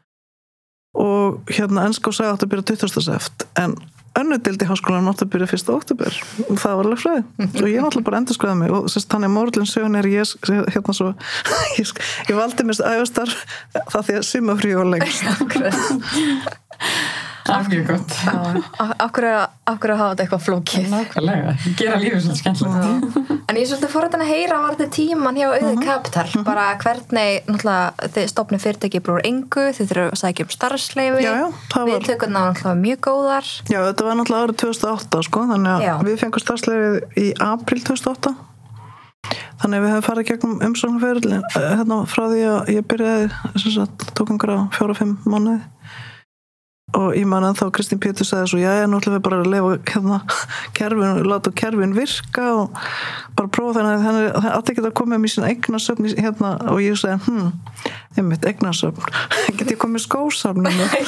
og, hérna, ensku og sagði átt að byrja tuttugasta seft en önnur deildi í háskólanum átt að byrja fyrsta október og það var alveg fræði og ég náttúrulega bara endurskráði mig og sérst, hann er Morlin sögun er ég, hérna svo ég, ég valdi mér æfustarf það því að sumafrí og lengst Það er mjög gott. Af hverju að hafa þetta eitthvað flókið? Nákvæmlega, gera lífið svolítið skemmtilegt. En ég er svolítið forrættin að heyra var þetta tíman hjá Auður uh-huh. Capital, uh-huh. bara hvernig náttúrulega þið stofnið fyrirtæki brúr engu, þið þurfum að sækja um starfsleyfi, við tökum náttúrulega mjög góðar. Já, þetta var náttúrulega árið tvö þúsund og átta, sko, þannig að já. Við fengum starfsleyfi í apríl tvö þúsund og átta. þannig að við hefum farið gegnum umsóknarferðin hérna frá því að ég byrjaði sem sagt, tók einhverja fjóra, fimm mánuði og ég man ennþá Kristín Pétur sagði svo, já, nú ætlum við bara að leifa hérna kerfin, láta kerfin virka og bara prófa þannig að það átti ekki að koma um í sín eignasöfn hérna og ég sagði, hm, einmitt eignasöfn, get ég komið skósafn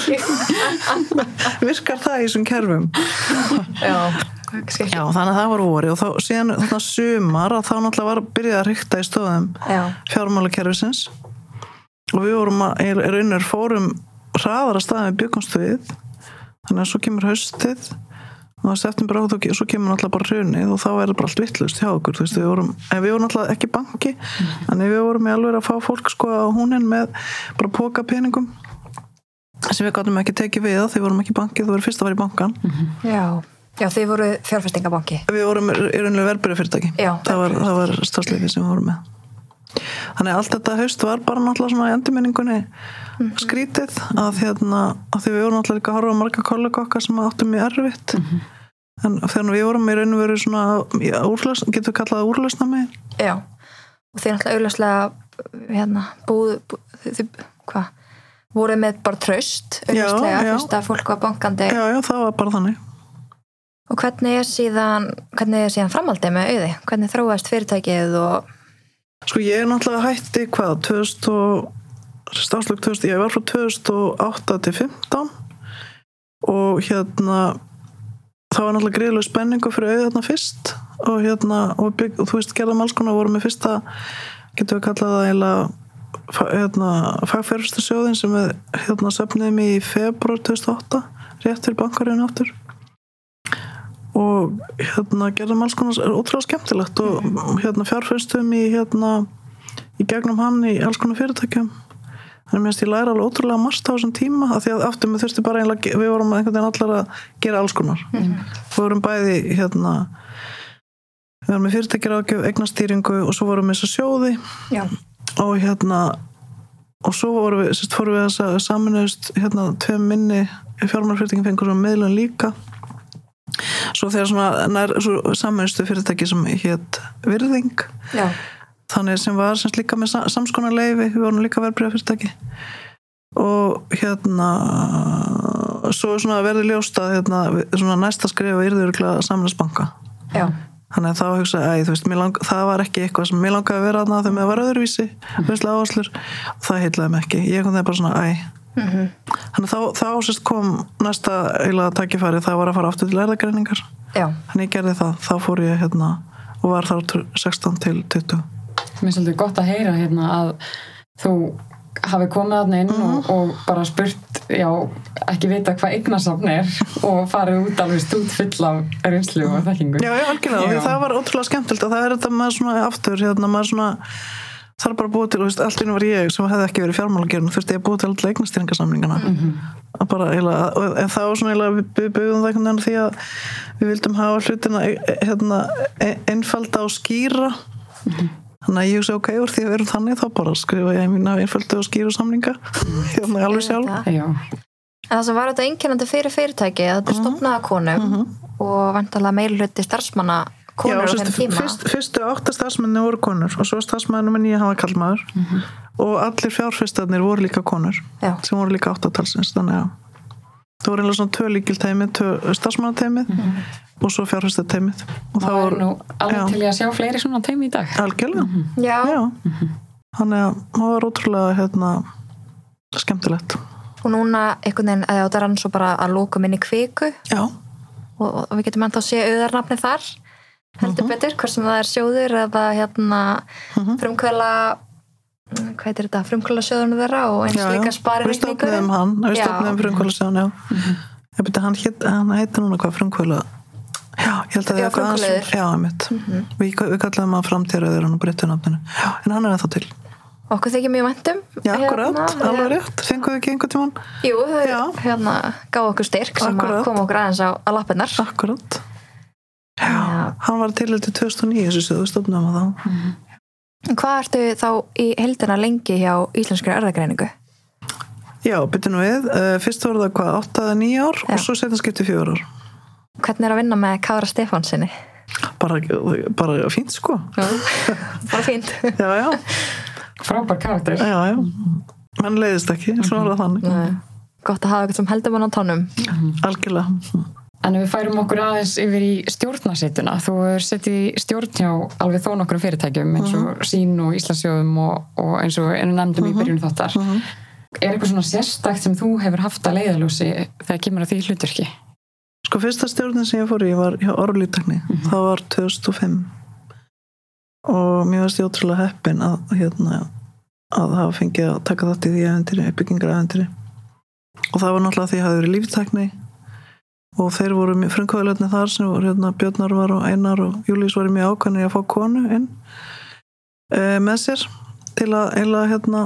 virkar það í þessum kerfum Já, já, þannig að það var vorið og þá síðan þarna sumar að þá náttúrulega var að byrja að rykta í stóðum fjármálakerfisins og við vorum að, er, er unnur fórum hraðara staðið við byggumst við þannig að svo kemur haustið og það september og svo kemur náttúrulega bara hrunið og þá er það bara allt vitlaust hjá okkur þú veist, við vorum, en við vorum náttúrulega ekki banki mm-hmm. en við vorum í alveg að fá fólk sko á húnin með bara póka peningum sem við gátum ekki tekið við því við vorum ekki banki, þú verður fyrst að vera í bankan mm-hmm. Já, já, þið voru fjárfestingabanki Við vorum í rauninni verðbréfafyrirtæki það var, það var starfsleikið sem við vorum með Þannig að allt þetta haust var bara náttúrulega svona í endurminningunni mm-hmm. skrítið að, hérna, að því við vorum náttúrulega líka að horfa á marga kollega okkar sem áttum mjög erfitt mm-hmm. en þegar við vorum í raun og veru svona úrlausn, getur við kallað úrlausna með Já, og þið náttúrulega auðvitað hérna, búð, búð þið, hvað, voruð með bara traust auðvitað, fyrst að fólk var bankandi Já, já, það var bara þannig Og hvernig er síðan hvernig er síðan framhaldið með auði? Hvernig þróaðist fyrirtækið og Sko ég er náttúrulega hætti hvað, tvö þúsund og stafslög tvö þúsund, ég var frá tvö þúsund og átta til fimmtán og hérna það var náttúrulega gríðlega spenningu fyrir auðið þarna fyrst og hérna, og, bygg, og þú veist, gerðum alls konar vorum með fyrsta, getum við kallað það eiginlega hérna, fagfjárfestasjóðin sem við hérna söfniðum í febrúar tvö þúsund og átta, rétt fyrir bankarinn áttur og hérna gerðum alls konar er ótrúlega skemmtilegt og hérna fjárfestum í hérna í gegnum hann í alls konar fyrirtækjum þannig að mér finnst ég læra alveg ótrúlega margt á þessum tíma af því að aftur við þurftum bara einlega við vorum einhvern veginn allar að gera alls konar mm. við vorum bæði hérna við vorum með fyrirtækjaráðgjöf, eignastýringu og svo vorum við þess að sjóði Já. og hérna og svo vorum við, sérst fórum við þess að saminuðust hérna tveim minni fjármálafyrirtækjum fengur svona miðlun líka Svo þegar svona nær, sameinustu fyrirtæki sem hét Virðing Já. þannig sem var semst líka með samskonar leyfi við vorum líka verðbréfafyrirtæki og hérna svo svona verði ljóst að hérna, svona næsta skrifa yrði örugglega sameinsbanka Já. þannig að þá hugsaði að þú veist, lang, það var ekki eitthvað sem mér langaði að vera þarna þegar mér var öðruvísi veistlega áherslur og það heillaði mig ekki ég kom það bara svona æ Mm-hmm. Þannig þá, þá sérst kom næsta eiginlega tækifæri, það var að fara aftur til erfðagreiningar þannig ég gerði það, þá fór ég hérna og var þar sextán til tuttugu Mér er svolítið gott að heyra hérna að þú hafi komið þarna inn mm-hmm. og, og bara spurt já, ekki vita hvað eignasafn er og farið út alveg stúd full af reynslu og þekkingu Já, já, algjörlega, já. Það var ótrúlega skemmtilegt og það er þetta með svona aftur, hérna, maður svona það er bara búið til, og veist, allt einu var ég sem hefði ekki verið fjármálagerðin, þurfti ég að búið til alltaf eignastýringarsamningana mm-hmm. bara, eila, en það var svona eila, við byggðum það einhvern veginn því að við vildum hafa hlutina hérna, einfalda og skýra mm-hmm. þannig að ég hugsa ok, úr því að við erum þannig þá bara skrifa ég mína einfalda og skýra samninga hérna alveg sjálf En það sem var þetta einkennandi fyrir fyrirtæki að þetta er stofnaða konum mm-hmm. og vantarlega meirhluti starfsmanna konur Já, á þeim tíma fyrst, fyrstu átta starfsmenni voru konur og svo starfsmenni nummer níu hafa kallmaður mm-hmm. og allir fjárfestarnir voru líka konur Já. sem voru líka áttatalsins þannig að það voru einlega svona tvö líkilteimið starfsmannateimið mm-hmm. og svo fjárfestarteimið og það var nú alveg til að sjá fleiri svona teimi í dag algjörlega mm-hmm. Já. Já. Mm-hmm. þannig að það var ótrúlega hérna, skemmtilegt og núna einhvern veginn að það rann svo bara að lókum inn í kviku Já. og, og við getum ennþá að sé auðarnafni þar heldur betur, hvort sem það er sjóður eða hérna uh-huh. frumkvæla hvað heitir þetta, frumkvæla sjóðunum þeirra og eins já, líka sparir við stofnum hann, við stofnum frumkvæla sjóðun já, uh-huh. ég beti hann, hann heitir núna hvað frumkvæla já, ég held að já, frumkvælaður já, einmitt uh-huh. við, við kallaðum hann framtíðaröður og breytunafninu, en hann er ennþá til okkur þykir mjög væntum já, akkurat, hérna, alveg rétt, fenguðu ekki einhvern tímann jú, þau hérna gáðu okkur styrk sem akkurat. Að koma okkur aðeins á, á lappirnar akkurat Já, Já, hann var til til tvö þúsund og níu þessu stöðu stofnum að þá. Mm-hmm. Hvað ertu þá í heildina lengi hjá Íslenskri erfðagreiningu? Já, byrjum við. Fyrst voru það hvað, átta eða níu ár Já. Og svo setjum skipti fjögur ár. Hvernig er að vinna með Kára Stefánsinni? Bara, bara fínt sko. Já, bara fínt. Já, já. Frábær karakter. Já, já. Menn leiðist ekki, svona er það þannig. Nei. Gott að hafa eitthvað sem heldur mann á tónum. Algjörlega. En við færum okkur aðeins yfir í stjórnarsetuna. Þú er setið í stjórn hjá alveg þó nokkrum fyrirtækjum eins og Sín og Íslandsjóðum og, og eins og einu nefndum í byrjun þáttar. Uh-huh. Er eitthvað svona sérstakt sem þú hefur haft að leiðarljósi þegar kemur að því hlutverki? Sko fyrsta stjórnin sem ég fór í var hjá Orlítakni. Uh-huh. Það var tvö þúsund og fimm. Og mér varst ég ótrúlega heppin að, hérna, að hafa fengið að taka þátt í því ævintýri, byggingar ævintýri. Og það var náttúrulega því að ég hafði verið líftækni og þeir voru mjög frumkvæðilegni þar sem voru hérna Björnar var og Einar og Júlís voru mjög ákvæmni að fá konu inn e, með sér til að eila hérna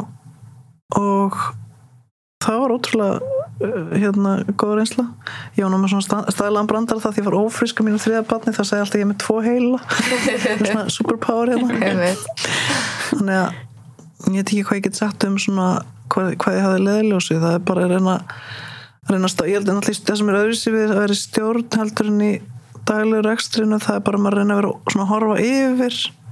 og það var ótrúlega hérna góð reynsla. Ég var nú með svona stæðlan brandar það því ég var ófrísk á mínu þriðja barni það segi alltaf ég er með tvo heila svona superpower hérna þannig að ég veit ekki hvað ég get sagt um svona hvað, hvað ég hafði leiðljósi það er bara að reyna reynast að, ég held að náttúrulega það sem er öðruvísi við að vera í stjórn heldur en í daglegu rekstrinu, það er bara að maður reyna að vera svona að horfa yfir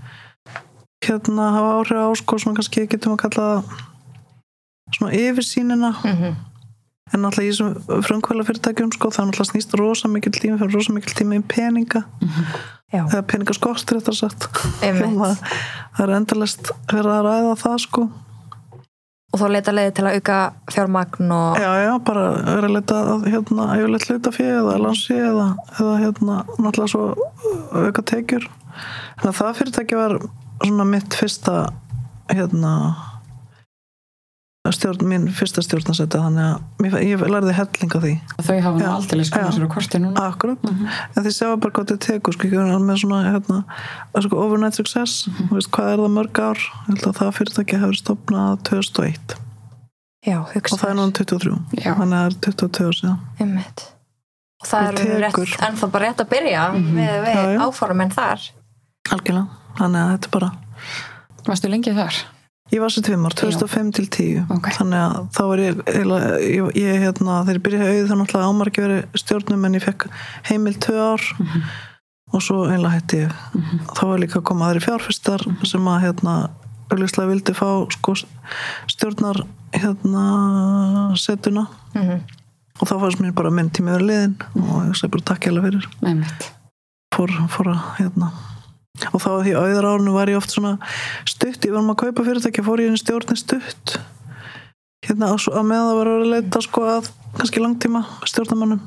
hérna hafa áhrif á sko svona kannski getum að kalla það svona yfirsýnina mm-hmm. en náttúrulega í þessum frumkvæðla fyrirtækjum sko það er náttúrulega snýst rosa mikil tíma fyrir rosa mikil tíma í peninga mm-hmm. eða peningaskortir þetta sagt það, það er endalist fyrir að ræða það sko. Og þá leita leiði til að auka fjármagn og... Já, já, bara vera að leita að hérna, yfirleitt hlutafé eða lansi eða, eða hérna, náttúrulega svo auka tekjur. Þannig að það fyrirtæki var svona mitt fyrsta hérna stjórn, mín fyrsta stjórnarsæti þannig að ég lærði helling á því. Þau hafa nú aldrei skoðað sér á korti núna. Akkurat, mm-hmm. en því sjá bara hvað þetta tekur, sko, ekki verið með svona hérna, sko, overnight success, mm-hmm. veist, hvað er það mörg ár? Ég held að það fyrirtæki hefur stofnað tvö þúsund og eitt. Já, hugsa. Og það er núna tuttugu og þrjú, Já. Þannig að það er tuttugu og tvö ár síðan. Einmitt. Og það er rétt, en það bara rétt að byrja mm-hmm. með, við áformin þar. Algjörlega, þannig að þetta bara... Varstu lengi þar? Ég var svo tveimur, tvö þúsund og fimm til tíu okay. þannig að þá var ég, ég, ég hérna, þegar ég byrjaði auðvitað þá náttúrulega ámar ekki verið stjórnum en ég fekk heimil tvö ár mm-hmm. og svo einlega hætti ég mm-hmm. þá var líka að koma aðri fjárfestar mm-hmm. sem að hérna auðvitað vildi fá sko, stjórnar hérna setuna mm-hmm. og þá fannst mér bara minn tími verið liðin mm-hmm. og ég segi bara takk hella fyrir fór, fór að hérna og þá því auðar árinu var ég oft svona stutt, ég var maður að kaupa fyrirtæki fór ég inn í stjórnin stutt hérna á, á meðan það var að leita sko að kannski langtíma stjórnarmannum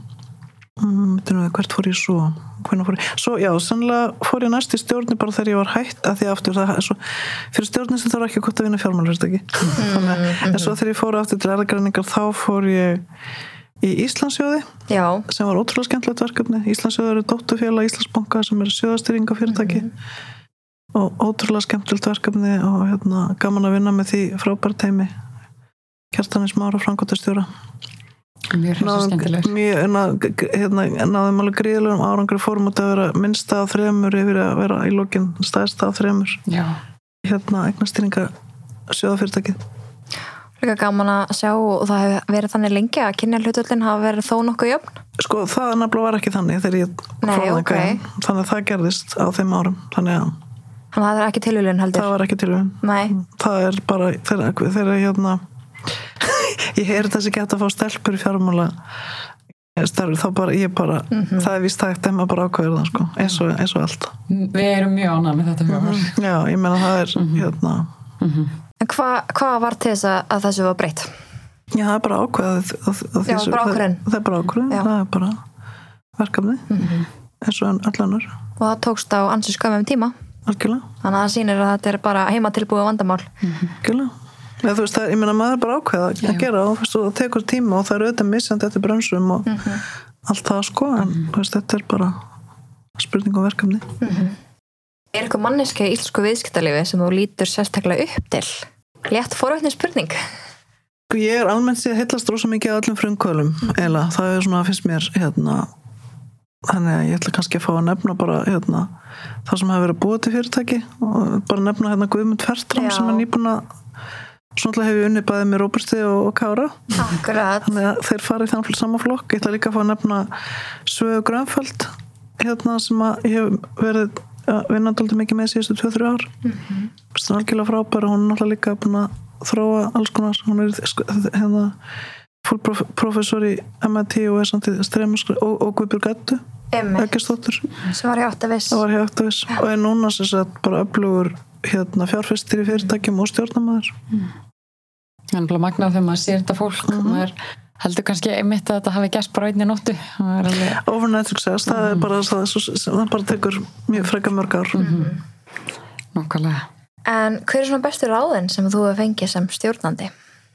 mm, hvert fór ég svo hvernig fór ég, svo já, sannlega fór ég næst í stjórni bara þegar ég var hætt að því aftur það, svo, fyrir stjórnin sem það var ekki gott að vinna fjármálafyrirtæki mm, en svo þegar ég fór aftur til erðagreiningar þá fór ég í Íslandsjóði Já. sem var ótrúlega skemmtilegt verkefni. Íslandsjóði eru dótturfélag Íslandsbanka sem eru sjóðastýringa fyrirtæki mm-hmm. og ótrúlega skemmtilegt verkefni og hérna, gaman að vinna með því frábært heimi Kjartanis Mára framkvæmdastjóra mjög skemmtilegt mjög, hérna, náðum alveg gríðlegum árangri fórum út að vera minnsta af þremur yfir að vera í lokin stærsta af þremur Já. hérna eignastýringa sjóðafyrirtækið Líka gaman að sjá og það hefur verið þannig lengi að kynjahlutföllin hafa verið þó nokkuð jöfn? Sko það nefnilega var ekki þannig þegar ég fór okay. þannig að það gerðist á þeim árum þannig að Þannig að það er ekki tilvíðun heldur? Það var ekki tilvíðun. Nei. Það er bara þegar, þegar hérna ég heyri þessi geta að fá stelpur í fjármála starfur, þá bara ég bara mm-hmm. það er víst hægt en maður bara ákveður það sko eins og, eins og allt. Við erum mjög ánægð með þetta mm-hmm. Já, ég meina það er mm-hmm. hérna mm-hmm. En hvað hva var til þess að, að þessu var breytt? Já, það er bara ákveðið. Já, bara ákveðin. Það, það er bara ákveðin, það er bara verkefni, mm-hmm. eins og allanur. Og það tókst á ansi skömmum tíma. Algjörlega. Þannig að það sýnir að þetta er bara heimatilbúið vandamál. Mm-hmm. Algjörlega. Ja, þú veist, það, ég meina maður er bara ákveðið að Já. gera og það tekur tíma og það er auðvitað missandi eftir brönsum og mm-hmm. allt það sko, en mm-hmm. þú veist, þetta er bara spurning og verkefni. Mm-hmm. Er eitthvað manneski í íslensku viðskiptalífi sem þú lítur sérstaklega upp til? Létt forvitni spurning. Ég er almennt sér heillast rosa mikið af öllum frumkvölum, eða það er svona, finnst mér hérna, þannig að ég ætla kannski að fá að nefna bara hérna, það sem hefur verið búið til fyrirtæki og bara nefna hérna Guðmund Fertram sem er nýbúin að svona hefur unnið bæði með Róberti og Kára. Akkurat. Þannig að þeir fara í þannig saman flokk. Ég ætla líka að fá að nefna Svögu Grönfeld hérna sem að ég hef verið að vinna dálítið mikið með síðustu tvö til þrjú ár Mhm. það er algjörlega frábæra, hún er náttúrulega líka búin að þróa alls konar, hún er hérna full prof, professor í M I T og er samt í streymisku og, og Guðbjörg Eddu Einmitt. Eggertsdóttir sem var hjá Octavis það var hjá Octavis og er núna sem sagt bara öflugur hérna fjárfestir í fyrirtækjum og stjórnarmaður En bara magnað þegar maður sér þetta fólk Mhm. maður heldur kannski einmitt að þetta hafi gæst bara einni nóttu það er alveg overnight success, það er bara það, er svo- það bara tekur mjög frekar mörg ár nokkulega En hver er svona bestu ráðin sem þú hefur fengið sem stjórnandi?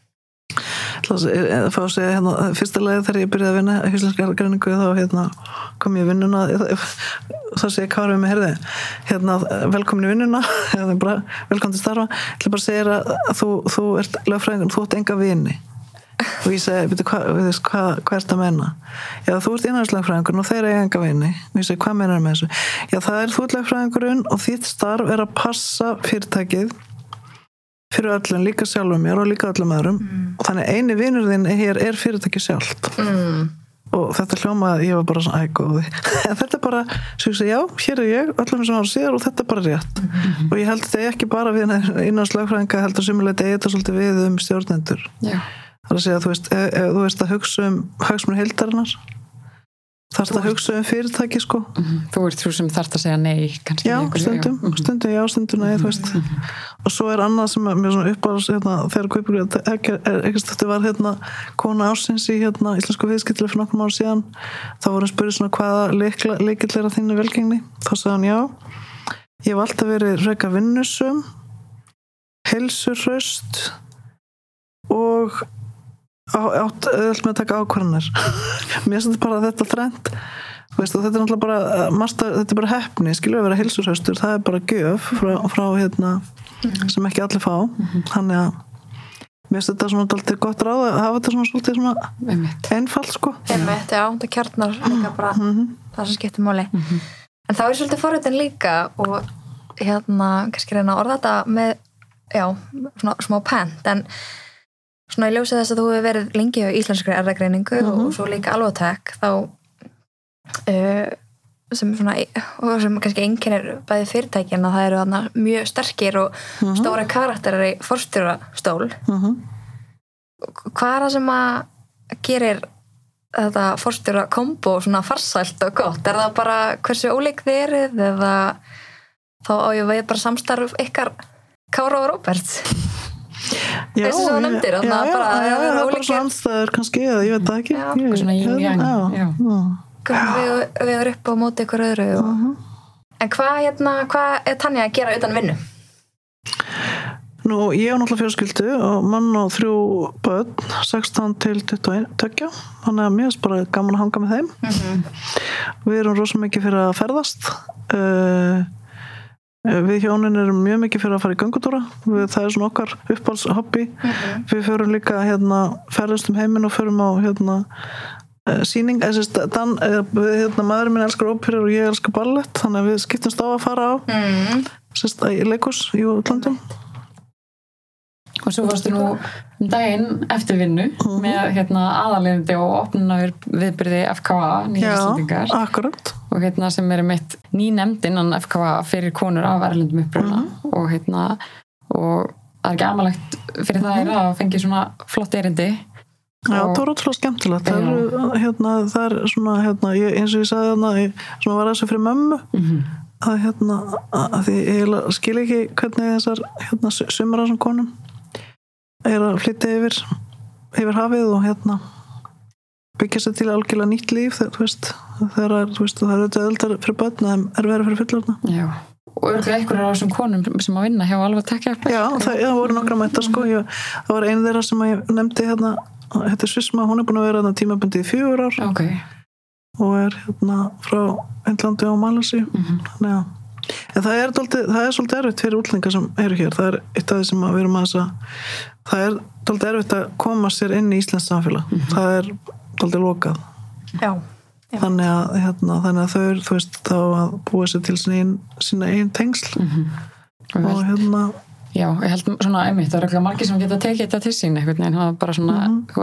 Það er að fá að segja hérna, fyrsta lagi þegar ég byrjaði að vinna í íslenska greiningu þá hérna, kom ég í vinnuna þá segi Kári með herði hérna, velkomin í vinnuna hérna, bara, velkomin til starfa ég ætla bara að segja að, að þú, þú ert lögfræðingur, þú ert enga vini og ég segi, veitu, hvað hva, hva, hva ert að menna? Já, þú ert innanlandslegfræðingur og þeir eiga enga vini og ég segi, hvað meinar með þessu? Já, það er þú ert lögfræðingurinn og þitt starf er að passa fyrirtækið fyrir öllum, líka sjálfum mér og líka öllum öðrum mm. og þannig eini vinur þinn hér er fyrirtæki sjálft Mm. og þetta hljómaði, ég var bara svona ægóði en þetta er bara, svo ég segi, já, hér er ég öllum sem ára síðar og þetta er bara rétt mm. og ég held þetta ekki bara við innanlandslegfræðinga heldur sumuleiti eða svolítið við um stjórnendur Já. það er að segja, þú veist, ef, ef þú veist að hugsa um hagsmunir heildarinnar þarf það að hugsa um fyrirtæki sko Mhm. Þú ert þú sem þarft að segja nei kannski já, í einhverju, stundum, já. Mhm. stundum já, stundum nei, þú veist og svo er annað sem er mjög svona uppáðs hérna, þegar Guðbjörg Eggertsdóttir var hérna kona ársins í hérna íslensku viðskiptileg fyrir nokkrum ára síðan þá voru hann spurði svona hvaða lykill er að þínu velgengni þá sagði hann já ég hef alltaf verið frekar vinnusum heilsurhraust og átt öll með að taka ákvarðanir mér finnst þetta bara þetta þrennt veist, þetta er náttúrulega bara master, þetta er bara heppni, skilur að vera heilsurhraustur það er bara gjöf frá, frá hérna sem ekki allir fá þannig að mér finnst þetta svona alltaf gott ráð að hafa þetta svona svolítið svona Einmitt. einfalt sko Einmitt, já, það kjarnar líka bara Mhm. það sem skiptir máli En þá er svolítið forritin líka og hérna, kannski reyna að orða þetta með, já, svona smá pent en svona í ljósið þess að þú hefur verið lengi á íslenskri erfðagreiningu Mhm. og svo líka Alvotech þá uh, sem svona og sem kannski einkennir bæði fyrirtækin að það eru þarna mjög sterkir og Mhm. stóra karakterar í forstjórastól Mhm. hvað er það sem að gerir þetta forstjóra kombo svona farsælt og gott? Er það bara hversu ólík þið eruð eða þá á ég veið bara samstarf ykkar Kára og Róbert? Já, Þessi sem þú ég- nefndir, já, þarna já, bara- já, það já, eru það er bara ólíkir- svona andstæður kannski, eða ég veit það ekki Já, Ég- eitthvað svona yin yang, já, já. já. Við, við erum upp á móti ykkur öðru og... Mhm. En hvað, hérna, hvað er Tanja að gera utan vinnu? Nú, ég hef náttúrulega fjölskyldu og mann og þrjú börn, sextán til tuttugu og tvö, þannig að mér er bara gaman að hanga með þeim. Mm-hmm. Við erum rosa mikið fyrir að ferðast. Uh, við hjónin erum mjög mikið fyrir að fara í göngutúra. Við, það er svona okkar uppáhaldshobby. Mm-hmm. Við förum líka hérna, ferðast um heiminn og förum á hérna, uh, sýning. Eða, Dan, uh, við, hérna, maðurinn minn elskar óperur og ég elskar ballett, þannig að við skiptumst á að fara á Mm. sérst, í leikhús í útlandum. Og svo varstu nú um daginn eftir vinnu með hérna, aðalindi og opnuna viðbyrði F K A, nýja Íslendingar. Já, akkurat. Og hérna sem er mitt ný nefnd innan F K A fyrir konur af erlendum uppruna. Og hérna, og það er ekki amalegt fyrir það er að fengi svona flott erindi. Já, Og- það var ótrúlega skemmtilegt. Það er, hérna, það er svona, hérna, ég, eins og ég sagði hérna, ég svona var þessu fyrir mömmu, Mhm. að hérna, að því ég eiginlega skil ekki hvernig þessar, hérna, sumar af þessum konum er að flytja yfir, yfir hafið og hérna byggja sér til algjörlega nýtt líf, þegar, þú veist, þegar, þú veist, það er auðvitað öldar fyrir börn en er verið fyrir fullorðna. Já. Og örgulega einhverjar af þessum konum sem að vinna hjá Alvotech. Já, það, það voru nokkra mættar sko, ég, það var ein þeirra sem ég nefndi hérna, þetta er Svissma, hún er búin að vera hérna tímabundið í fjögur ár Ok. og er hérna frá Indlandi og Malasi. Mhm. Þannig að en það er, dálítið, það er svolítið erfitt fyrir útlendingar sem eru hér, það er eitt af því sem að við erum að þess að það er dálítið erfitt að koma sér inn í Íslands samfélag, það er dálítið lokað, Já. Já. þannig að, hérna, þannig að þau eru, þú veist, þá að búa sér til sína einn, sína einn tengsl Mhm. Og og vel- hérna Já, ég held svona einmitt, það er ekki margir sem geta tekið þetta til sín einhvern veginn, það er bara svona, Mhm. þú ert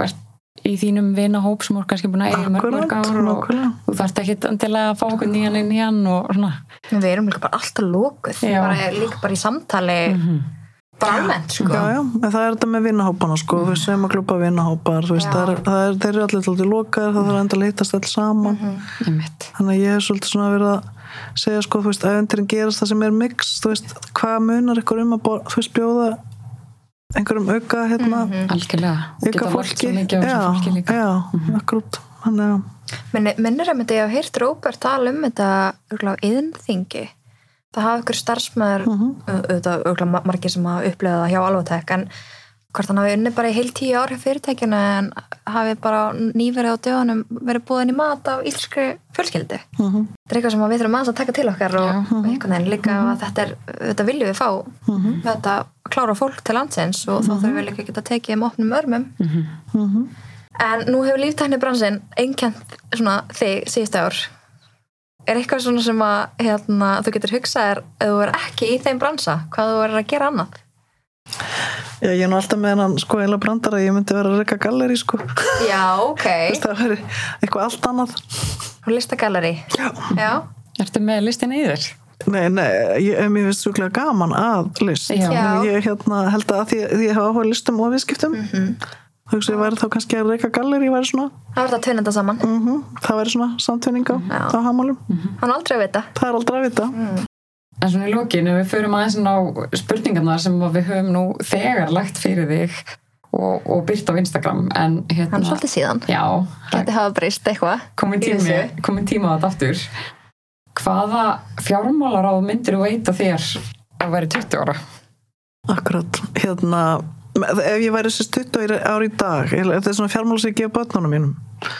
í þínum vinahóp sem voru kannski búin að eiga mörg mörg ár og þú þarft ekki endilega að fá okkur nýjan inn í hann og svona. Við erum líka bara alltaf lokuð, bara, líka bara í samtali mm-hmm. bara almennt, sko. Já, já, en það er þetta með vinahópana, sko, þú veist, sem að klúpa vinahópar, þú veist, það er, það er, þeir eru allir alltaf lokaðir, það þarf enda að hittast alls saman. Mm-hmm. Þannig að ég hef svolítið svona verið að segja, sko, þú veist, æventýrin gerast það sem er mix, þú veist, hvað munar ykkur um að bor, þú veist, bjóða einhverjum auka, hérna, mm-hmm. algjörlega, auka fólki, já, fólki líka. Já, mm-hmm. akkurat, þannig að minnir að ég hef heyrt Róbert tala um þetta á iðnþingi. Það hafa ykkur starfsmæður uh-huh. auðvitað margir sem hafa upplegað það hjá Alvotech, en hvort hann hafi unni bara í heil tíu ár hjá fyrirtækjunu en hafi bara nýverið á dögunum verið búin í mat af ílskri fjölskyldu. Uh-huh. Þetta er eitthvað sem við þurfum aðeins að taka til okkar og uh-huh. einhvern veginn líka uh-huh. að þetta er, þetta viljum við fá uh-huh. þetta klára fólk til landsins og uh-huh. þá þurfum við líka geta tekið um opnum örmum. Uh-huh. En nú hefur líftæknibransinn einkennt svona þig síðustu ár. Er eitthvað svona sem að hérna, þú getur hugsað er ef þú er ekki í þeim bransa, hvað þú er að gera annað? Já, ég er nú alltaf með hennan sko eiginlega brandara að ég myndi vera að reka galleri sko. Já, ok. Þess að það er eitthvað allt annað. Og listagalleri? Já. Já. Ertu með listin í þér? Nei, nei, ég, mér finnst sjúklega gaman að list. Já. Ég hérna, held að því, því ég hafa áhuga listum og viðskiptum. Mm-hmm. Þú veist, ég væri þá kannski að reyka galleri, ég væri svona... Það var það tvinnenda saman. Mm-hmm. Það væri svona samtvinning á, mm-hmm. á hamálum. Mm-hmm. Það er aldrei að vita. Það er aldrei að vita. Mm. En svona í lokinu, við förum aðeins á spurningarnar sem við höfum nú þegar lagt fyrir þig og, og byrt á Instagram. En hérna... Hann er svolítið síðan. Já. Gæti hafa breyst eitthvað. Komin tími, komin tíma á þetta aftur. Hvaða fjármálaráð myndir þú veita þér að vera tuttugu ára? Akkurat, hérna... Ef ég væri þessi tuttugu ár í dag, þetta er svona fjármál sem ég gefa börnunum mínum.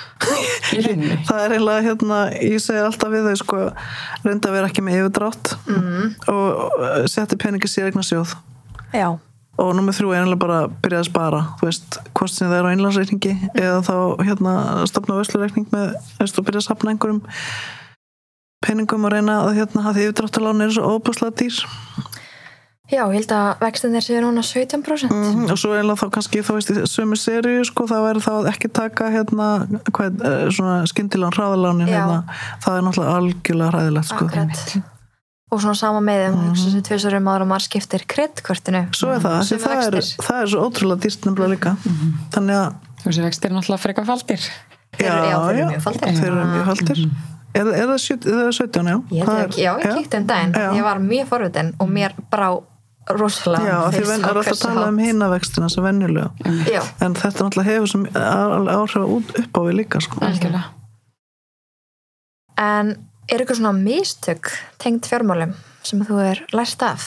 Það er eiginlega, hérna, ég segi alltaf við þau, sko, reynda að vera ekki með yfirdrátt mm. og setja peningi séreignarsjóð. Já. Og númer þrjú er eiginlega bara að byrja að spara, þú veist, hvort sem það er á innlandsreikningi mm. eða þá, hérna, stofna vörslureikning með, veist, og byrja að safna einhverjum peningum og reyna að, hérna, að því yfirdráttarlán er svo óbúslega dýr. Já, ég held að vextinir séu núna sautján prósent. Mm-hmm. Og svo eiginlega þá kannski, þá veist, í sömu seríu, sko, það væri þá ekki taka, hérna, hvað, svona skyndilan hraðalánin, hérna, það er náttúrulega algjörlega hræðilegt, sko. Akkurat. Og svona sama með þeim, mm-hmm. þessi tvisvarum ára maður skiptir kreditkortinu. Svo er það, mm-hmm. það, er, það er svo ótrúlega dýrt nefnilega líka. Mm-hmm. Þannig að... Þessi vextir er náttúrulega frekar faldir. Já, já, þeir eru mjög faldir. Þeir eru mjög faldir. Er, er það sautján, já? Ég er, já, ég kíkti um daginn. Ég var mjög forvitin og mér brá rosalega. Já, því við erum alltaf að tala um hinavextina sem venjulega. Já. En þetta náttúrulega hefur sem áhrif út upp á við líka, sko. Algjörlega. En er eitthvað svona mistök tengt fjármálum sem þú er lært af?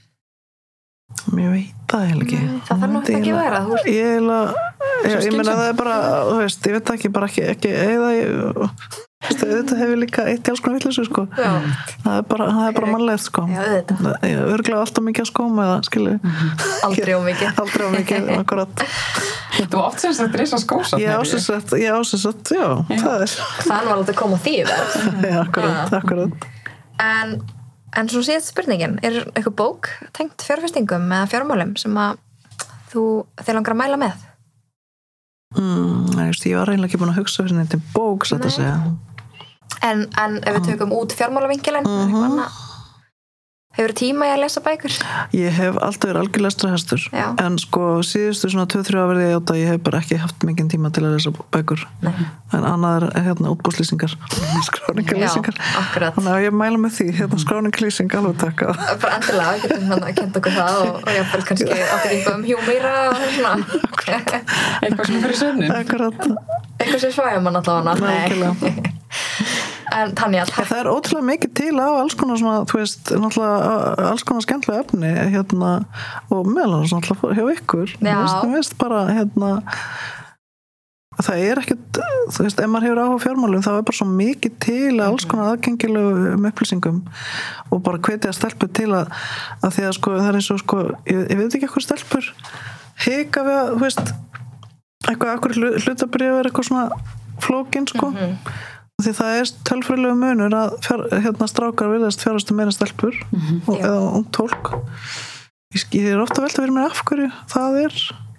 Ég veit það heil ekki. Nei, það þarf náttúrulega ekki að vera. Þú... Ég heila, ég, ég meina það er bara, þú veist, ég veit ekki, bara ekki, ekki eða ég... Þetta hefur líka eitt í alls konar vitleysu, sko. Já. Það er bara, það er bara mannlegt, sko. Já, þetta. Ég er örglega alltaf mikið að skóma eða, skilji. Aldrei á mikið. Aldrei á mikið, akkurat. Þú átt sem sagt reysa skósat. Ég ásett, ég ásett, já, já, það er. Það var alveg að koma því, verð. Já, akkurat, akkurat. En, en svo síðast spurningin, er eitthvað bók tengt fjárfestingum eða fjármálum sem að þú þig langar að mæla með? Mm, ég var reynilega ekki búin að hugsa fyrir neitt bók, satt að segja. En, en ef við tökum út fjármálavinkilinn, uh-huh. eitthvað annað, hefur tíma í að lesa bækur? Ég hef alltaf verið algjörlega stressastur. Já. En sko síðustu svona tvö til þrjú ár ég játa, ég hef bara ekki haft mikinn tíma til að lesa bækur. Nei. En annað er hérna útbúslýsingar, skráningalýsingar. Já, akkurat. Þannig að ég mæla með því, hérna skráningalýsing, alveg takka. Bara endilega, ég getum hann að kenda okkur það og, og ég fæl kannski átt eitthvað um hjúmýra og svona. Eitthvað sem fyrir söfnin. Akkurat. Eitthvað sem svæja mann allavega. En Tanja, það er ótrúlega mikið til á alls konar svona, þú veist, náttúrulega alls konar skemmtilega efni, hérna, og meðal hans náttúrulega hjá ykkur. Já. Þú veist, bara, hérna, það er ekkert, þú veist, ef maður hefur áhuga á fjármálum, þá er bara svo mikið til alls konar aðgengilegum upplýsingum og bara hvetja stelpur til að, að því að, sko, það er eins og, sko, ég, ég veit ekki eitthvað stelpur, hika við að, þú veist, eitthvað, akkur hlutabréf er eitthvað svona flókin, sko. Mm-hmm. Því það er tölfræðilegu munur að fjár, hérna strákar virðast fjárhastu meira stelpur mm-hmm. og, eða ung tólk. Ég, ég er ofta velt að vera með af hverju það er.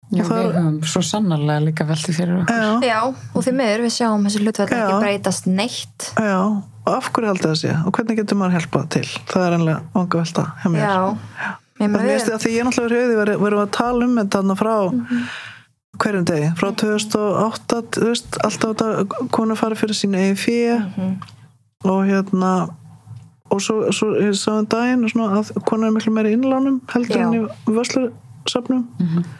Já, og það við höfum svo sannarlega líka veltið fyrir okkur. Já, Já, og því miður við sjáum þessi hlutfall Já. ekki breytast neitt. já, og af hverju haldið það sé og hvernig getur maður hjálpað til? Það er einlega vanga velta hjá mér. Já. Ég Það meina mér við, finnst því að því ég náttúrulega verið höfði verið að tala um þetta þarna frá hverjum degi, frá tvö þúsund og átta, þú veist, alltaf þetta konur farið fyrir sínu eigin fé og hérna og svo, svo ég sá um daginn og svona, að konur er miklu meiri innlánum heldur Já. en í vörslusöfnum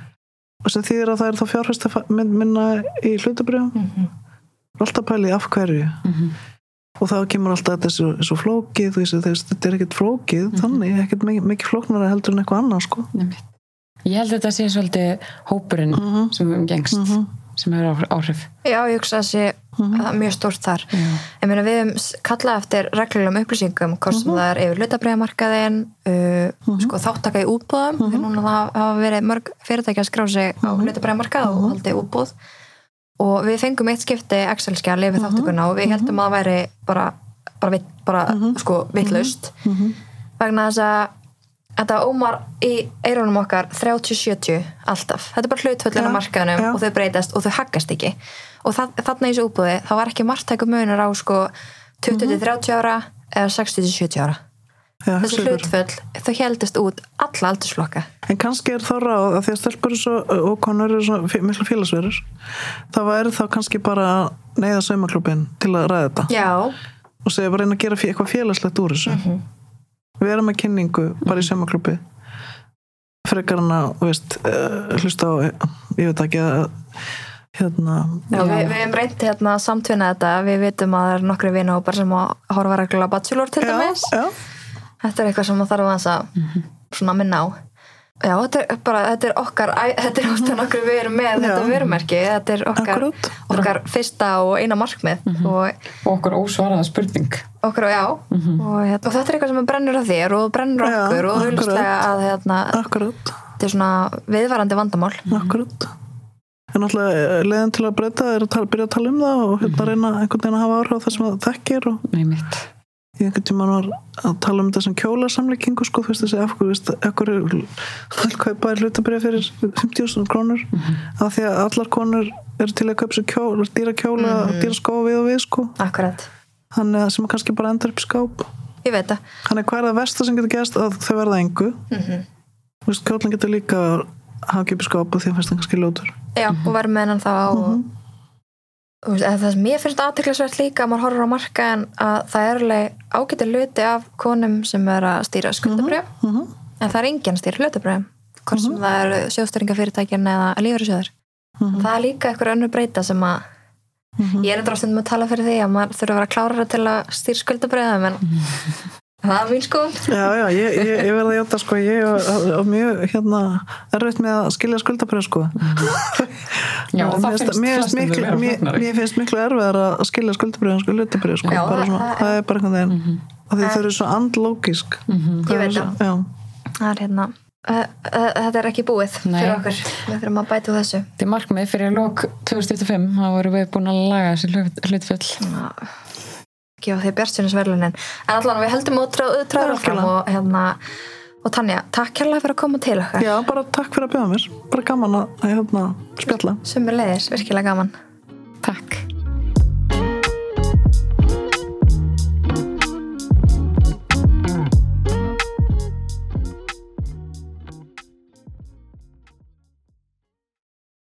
og sem þýðir að það er þá fjárfesta minna í hlutabrjöfum Mhm. alltaf pælið af hverju og þá kemur alltaf þetta svo, svo flókið þú veist, þess, þetta er ekkert flókið þannig, ekkert mikið, mikið flóknara heldur en eitthvað annað sko. Ég held að þetta sé svolítið hópurinn Mhm. sem við umgengst Mhm. sem hefur áhrif. já, ég hugsa að sé uh, mjög stórt þar. Ég meina við höfum kallað eftir reglulegum upplýsingum hvort sem það er yfir hlutabréfamarkaðinn, uh, sko þáttaka í útboðum, því núna það hafa verið mörg fyrirtæki að skrá sig á hlutabréfamarkað og haldi útboð og við fengum eitt skipti Excel-skjal yfir þáttökuna og við heldum að það væri bara, bara, vit, bara sko vitlaust vegna þess að þetta ómar í eyrunum okkar þrjátíu sjötíu alltaf. Þetta er bara hlutföllin á Já, markaðunum já. og þau breytast og þau haggast ekki. Og það, þarna í þessu útboði, þá var ekki margtæku munur á sko tuttugu til þrjátíu ára eða sextíu til sjötíu ára. Já, Þessi hugsa ykkur. hlutföll, þau heldast út alla aldursflokka. En kannski er þá ráð að því að stelpur eru svo, og konur eru svo fí- miklu félagsverur það væri þá kannski bara að neyða saumaklúbin til að ræða þetta Já, og segja bara reyna að gera fí- eitthvað félagslegt úr þessu við erum með kynningu bara í saumaklúbi frekar hann að þú veist, uh, hlusta á ég veit ekki að hérna Já, við, við hefum reynt hérna að samtvinna þetta. Við vitum að það er nokkri vinahópar sem að horfa reglulega á Bachelor til já, dæmis. já, Þetta er eitthvað sem það þarf aðeins að svona minna á. Já, þetta er bara, þetta er okkar, æ, þetta er ofta nokkur við erum með þetta Já. vörumerki. Þetta er okkar, Akkúrat. okkar fyrsta og eina markmið og Og okkur ósvaraða spurning. okkar og já. og, hérna, og þetta er eitthvað sem brennur á þér og brennur á Já, okkur og akkúrat. auðvitað að hérna, akkurat þetta er svona viðvarandi vandamál. akkurat en náttúrulega leiðin til að breyta er að tala, byrja að tala um það og hérna reyna einhvern veginn að hafa áhrif á það sem það þekkir og Nei mitt. ég einhvern tímann var að tala um þessum kjólasamleikingu sko, þú veist þessi af hverju, veist, af hverju kaupa er hlutabrið fyrir fimmtíu þúsund krónur af því að allar konur eru til að kaupa sér kjóla, dýra kjóla mm. dýra skóa við og við sko Akkurat. þannig að sem að kannski bara endar upp í skáp Ég veit það. þannig hvað er það versta sem getur gerst að þau verða engu Mm þú veist, kjólinn getur líka að hafa ekki upp í skáp og því að fannst það kannski ljótur Já, og verður með hennan þá á og Þú veist, eða það sem ég finnst athyglisvert líka að maður horfir á markaðin að það er alveg ágæti hluti af konum sem er að stýra skuldabréf mm -hmm. en það er enginn að stýra hlutabréf hvort sem það eru sjóðstýringafyrirtækin eða lífeyrissjóðir. Það er líka eitthvað önnur breyta sem að ég er eitthvað stundum að tala fyrir því að maður þurfa að vera klárara til að stýra skuldabréfum en það er mín skoðun. Já, já, ég, ég, ég verði að játa sko, ég er mjög hérna erfitt með að skilja skuldabrjöf sko Já, og það Mér finnst mér finnst flestum miklu, þau vera mér, flóknari. mér finnst miklu erfiðar að skilja skuldabrjöf en hlutabrjöf sko, Já, bara það- svona, það- það er bara einhvern veginn og því þau eru svo andlógisk Ég veit það. Já, Það er hérna uh, uh, þetta er ekki búið Nei. fyrir okkur. Við þurfum að bæta úr þessu. Þetta er markmið fyrir lok tvö þúsund tuttugu og fimm, þá vorum við búin að laga þessi hlut- hlutföll. Gefa því bjartsýnisverðlunin. En allan við heldum út tráður áfram og hérna og Tanja, takk kærlega fyrir að koma til okkar. já, bara takk fyrir að bjóða mér bara gaman að hérna, spjalla Sömuleiðis, virkilega gaman. Takk.